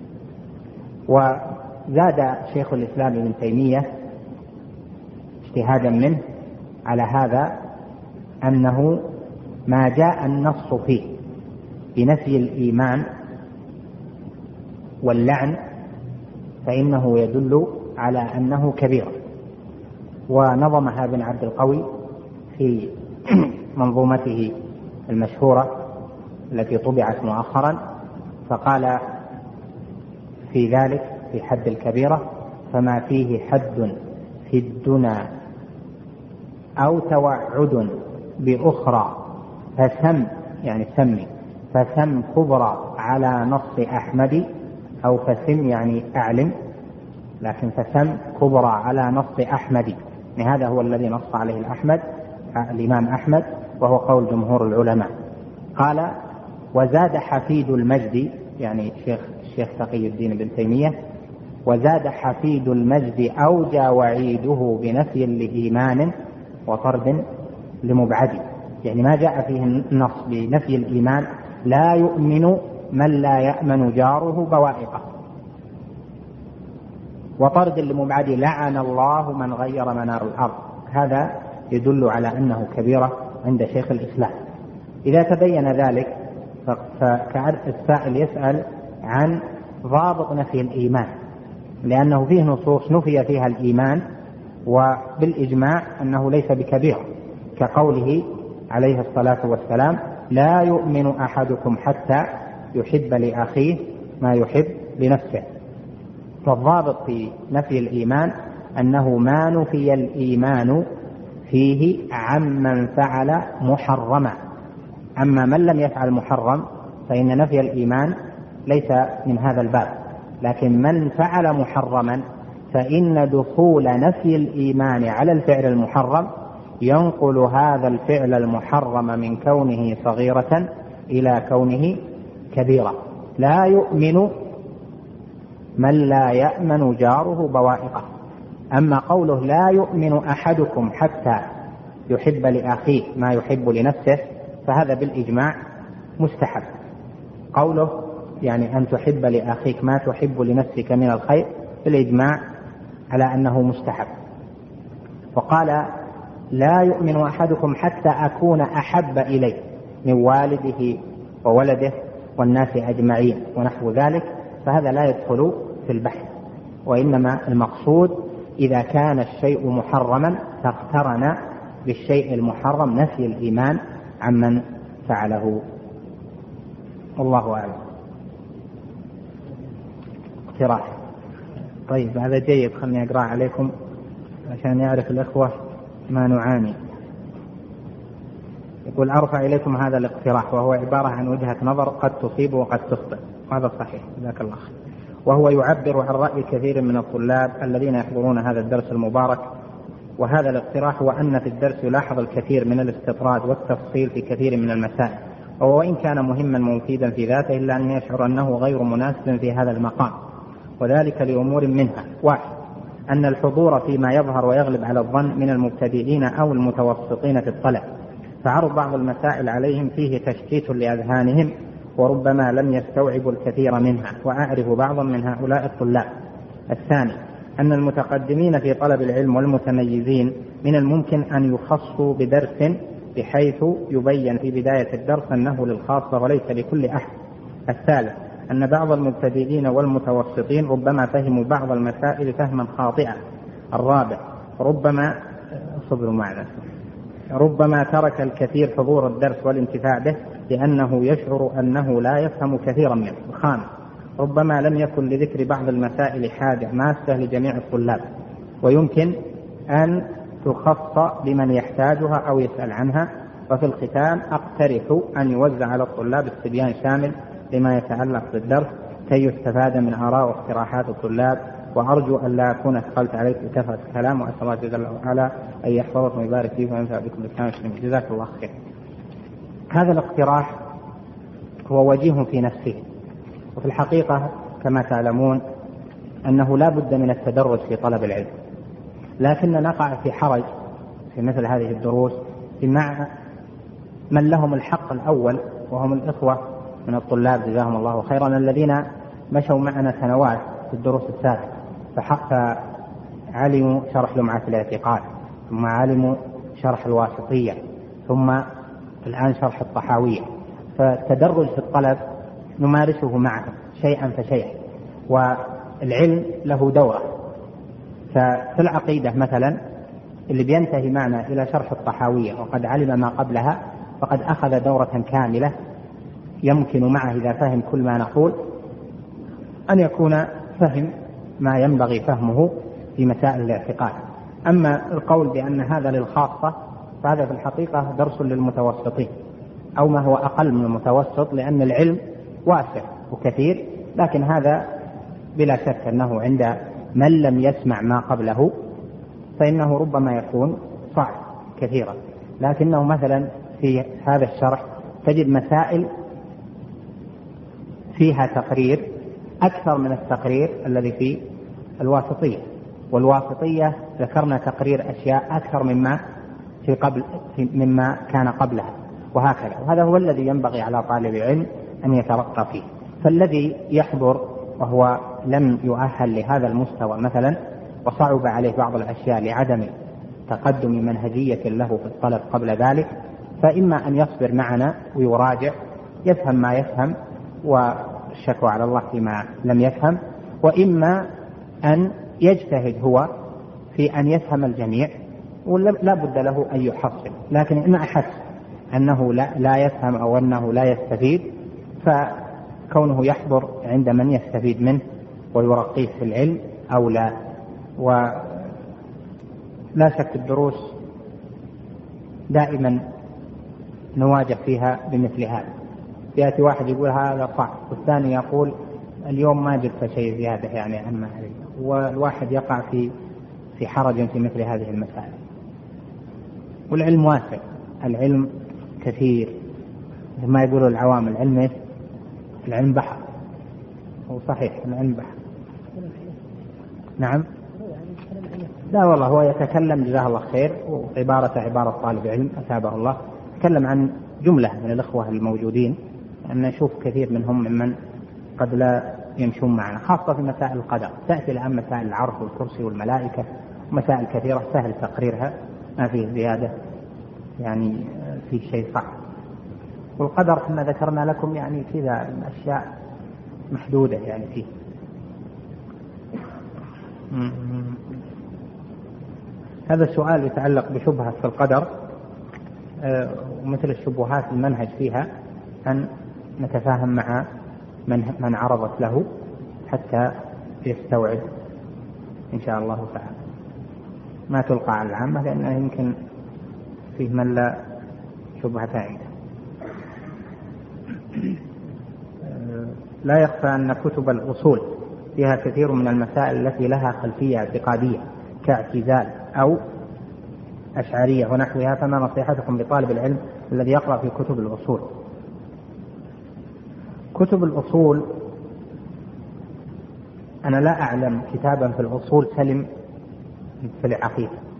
وزاد شيخ الإسلام ابن تيمية اجتهادا منه على هذا أنه ما جاء النص فيه بنفي الإيمان واللعن فإنه يدل على أنه كبير. ونظمها ابن عبد القوي في منظومته المشهورة التي طبعت مؤخرا، فقال في ذلك في حد الكبيرة: فما فيه حد في الدنا أو توعد بأخرى فسم، يعني سمي، فسم كبرى على نص أحمد، أو فسم يعني أعلم، لكن فسم كبرى على نص أحمد، هذا هو الذي نص عليه الإمام أحمد، وهو قول جمهور العلماء. قال: وزاد حفيد المجد، يعني الشيخ تقي الدين بن تيمية، وزاد حفيد المجد أوجى وعيده بنفي لإيمان وطرد لمبعد، يعني ما جاء فيه النص بنفي الإيمان: لا يؤمن من لا يأمن جاره بوائقه، وطرد لمبعد: لعن الله من غير منار الأرض. هذا يدل على أنه كبيرة عند شيخ الإسلام. إذا تبين ذلك فكأن السائل يسأل عن ضابط نفي الإيمان، لأنه فيه نصوص نفي فيها الإيمان وبالإجماع أنه ليس بكبير، كقوله عليه الصلاة والسلام: لا يؤمن أحدكم حتى يحب لأخيه ما يحب لنفسه. فالضابط في نفي الإيمان أنه ما نفي الإيمان فيه عمن فعل محرما. أما من لم يفعل محرم فإن نفي الإيمان ليس من هذا الباب، لكن من فعل محرما فإن دخول نفي الإيمان على الفعل المحرم ينقل هذا الفعل المحرم من كونه صغيرة إلى كونه كبيرة. لا يؤمن من لا يأمن جاره بوائقه. أما قوله: لا يؤمن أحدكم حتى يحب لأخيه ما يحب لنفسه، فهذا بالإجماع مستحب. قوله يعني أن تحب لأخيك ما تحب لنفسك من الخير بالإجماع على أنه مستحب. وقال: لا يؤمن أحدكم حتى أكون أحب إليه من والده وولده والناس أجمعين ونحو ذلك، فهذا لا يدخل في البحث، وإنما المقصود إذا كان الشيء محرما فاقترن بالشيء المحرم نفي الإيمان عمن فعله. والله أعلم. اقتراح. طيب هذا جيد، خلني أقرأ عليكم عشان يعرف الإخوة ما نعاني. يقول: أرفع إليكم هذا الاقتراح، وهو عبارة عن وجهة نظر قد تصيب وقد تخطئ، وهذا صحيح جزاك الله خير، وهو يعبر عن رأي كثير من الطلاب الذين يحضرون هذا الدرس المبارك. وهذا الاقتراح هو أن في الدرس يلاحظ الكثير من الاستطراد والتفصيل في كثير من المسائل، وهو وإن كان مهما ومفيدا في ذاته إلا أن يشعر أنه غير مناسب في هذا المقام، وذلك لأمور منها: 1. أن الحضور فيما يظهر ويغلب على الظن من المبتدئين أو المتوسطين في الطلب، فعرض بعض المسائل عليهم فيه تشتيت لأذهانهم وربما لم يستوعبوا الكثير منها، وأعرف بعضا من هؤلاء الطلاب. الثاني أن المتقدمين في طلب العلم والمتميزين من الممكن أن يخصوا بدرس بحيث يبين في بداية الدرس أنه للخاصة وليس لكل أحد. الثالث أن بعض المبتدئين والمتوسطين ربما فهموا بعض المسائل فهما خاطئا. الرابع ربما ترك الكثير حضور الدرس والانتفاع به لأنه يشعر أنه لا يفهم كثيرا منه. الخامس ربما لم يكن لذكر بعض المسائل حاجة ماسة لجميع الطلاب، ويمكن أن تخص بمن يحتاجها أو يسأل عنها. وفي الختام أقترح أن يوزع على الطلاب استبيان شامل لما يتعلق بالدرس كي يستفاد من آراء واقتراحات الطلاب، وأرجو أن لا أكون أثقلت عليك بكثرة الكلام، وأسأل الله جل وعلا أن يحفظكم ويبارك فيكم وينفع بكم الإسلام والمسلمين. جزاك الله خير. هذا الاقتراح هو وجيه في نفسه، وفي الحقيقة كما تعلمون أنه لا بد من التدرج في طلب العلم، لكن نقع في حرج في مثل هذه الدروس مع من لهم الحق الأول، وهم الإخوة من الطلاب جزاهم الله خيرا الذين مشوا معنا سنوات في الدروس السابقة، فعلموا شرح لمعة الاعتقاد، ثم علموا شرح الواسطية، ثم الآن شرح الطحاوية. فالتدرج في الطلب نمارسه معهم شيئا فشيئا، والعلم له دورة. ففي العقيدة مثلا اللي بينتهي معنا إلى شرح الطحاوية وقد علم ما قبلها فقد أخذ دورة كاملة، يمكن معه إذا فهم كل ما نقول أن يكون فهم ما ينبغي فهمه في مسائل الاعتقاد. أما القول بأن هذا للخاصة فهذا في الحقيقة درس للمتوسطين أو ما هو أقل من المتوسط، لأن العلم واسع وكثير، لكن هذا بلا شك أنه عند من لم يسمع ما قبله فإنه ربما يكون صعب كثيرا. لكنه مثلا في هذا الشرح تجد مسائل فيها تقرير أكثر من التقرير الذي في الواسطية، والواسطية ذكرنا تقرير أشياء أكثر مما كان قبلها، وهكذا. وهذا هو الذي ينبغي على طالب العلم أن يترقى فيه. فالذي يحضر وهو لم يؤهل لهذا المستوى مثلا وصعب عليه بعض الأشياء لعدم تقدم منهجية له في الطلب قبل ذلك، فإما أن يصبر معنا ويراجع يفهم ما يفهم والشكوى على الله فيما لم يفهم، وإما أن يجتهد هو في أن يفهم الجميع ولا بد له أن يحصل. لكن إن أحس أنه لا يفهم أو أنه لا يستفيد فكونه يحضر عند من يستفيد منه ويرقيه في العلم أو لا. ولا شك الدروس دائما نواجه فيها بمثل هذا، يأتي واحد يقول هذا صح والثاني يقول اليوم ما جبت شيء زيادة يعني عما عليه، والواحد يقع في حرج في مثل هذه المسائل. والعلم واسع، العلم كثير، ما يقولوا العوام العلم العلم بحر، هو صحيح العلم بحر. نعم، لا والله هو يتكلم جزاه الله خير عبارة طالب علم أثابه الله، يتكلم عن جملة من الأخوة الموجودين أن نشوف كثير منهم ممن قد لا يمشون معنا، خاصة في مسائل القدر. تأتي الآن مسائل العرش والكرسي والملائكة، مسائل كثيرة سهل تقريرها ما فيه زيادة يعني في شيء صعب. والقدر كما ذكرنا لكم يعني كذا أشياء محدودة يعني فيه. هذا السؤال يتعلق بشبهة في القدر، ومثل الشبهات المنهج فيها أن نتفاهم مع من عرضت له حتى يستوعب إن شاء الله تعالى، ما تلقى على العامة لأنه يمكن فيه من لا شبهة عنده. لا يخفى أن كتب الأصول فيها كثير من المسائل التي لها خلفية اعتقادية كاعتزال أو أشعرية ونحوها، فما نصيحتكم لطالب العلم الذي يقرأ في كتب الأصول؟ كتب الأصول أنا لا أعلم كتابا في الأصول سلم في العقيدة،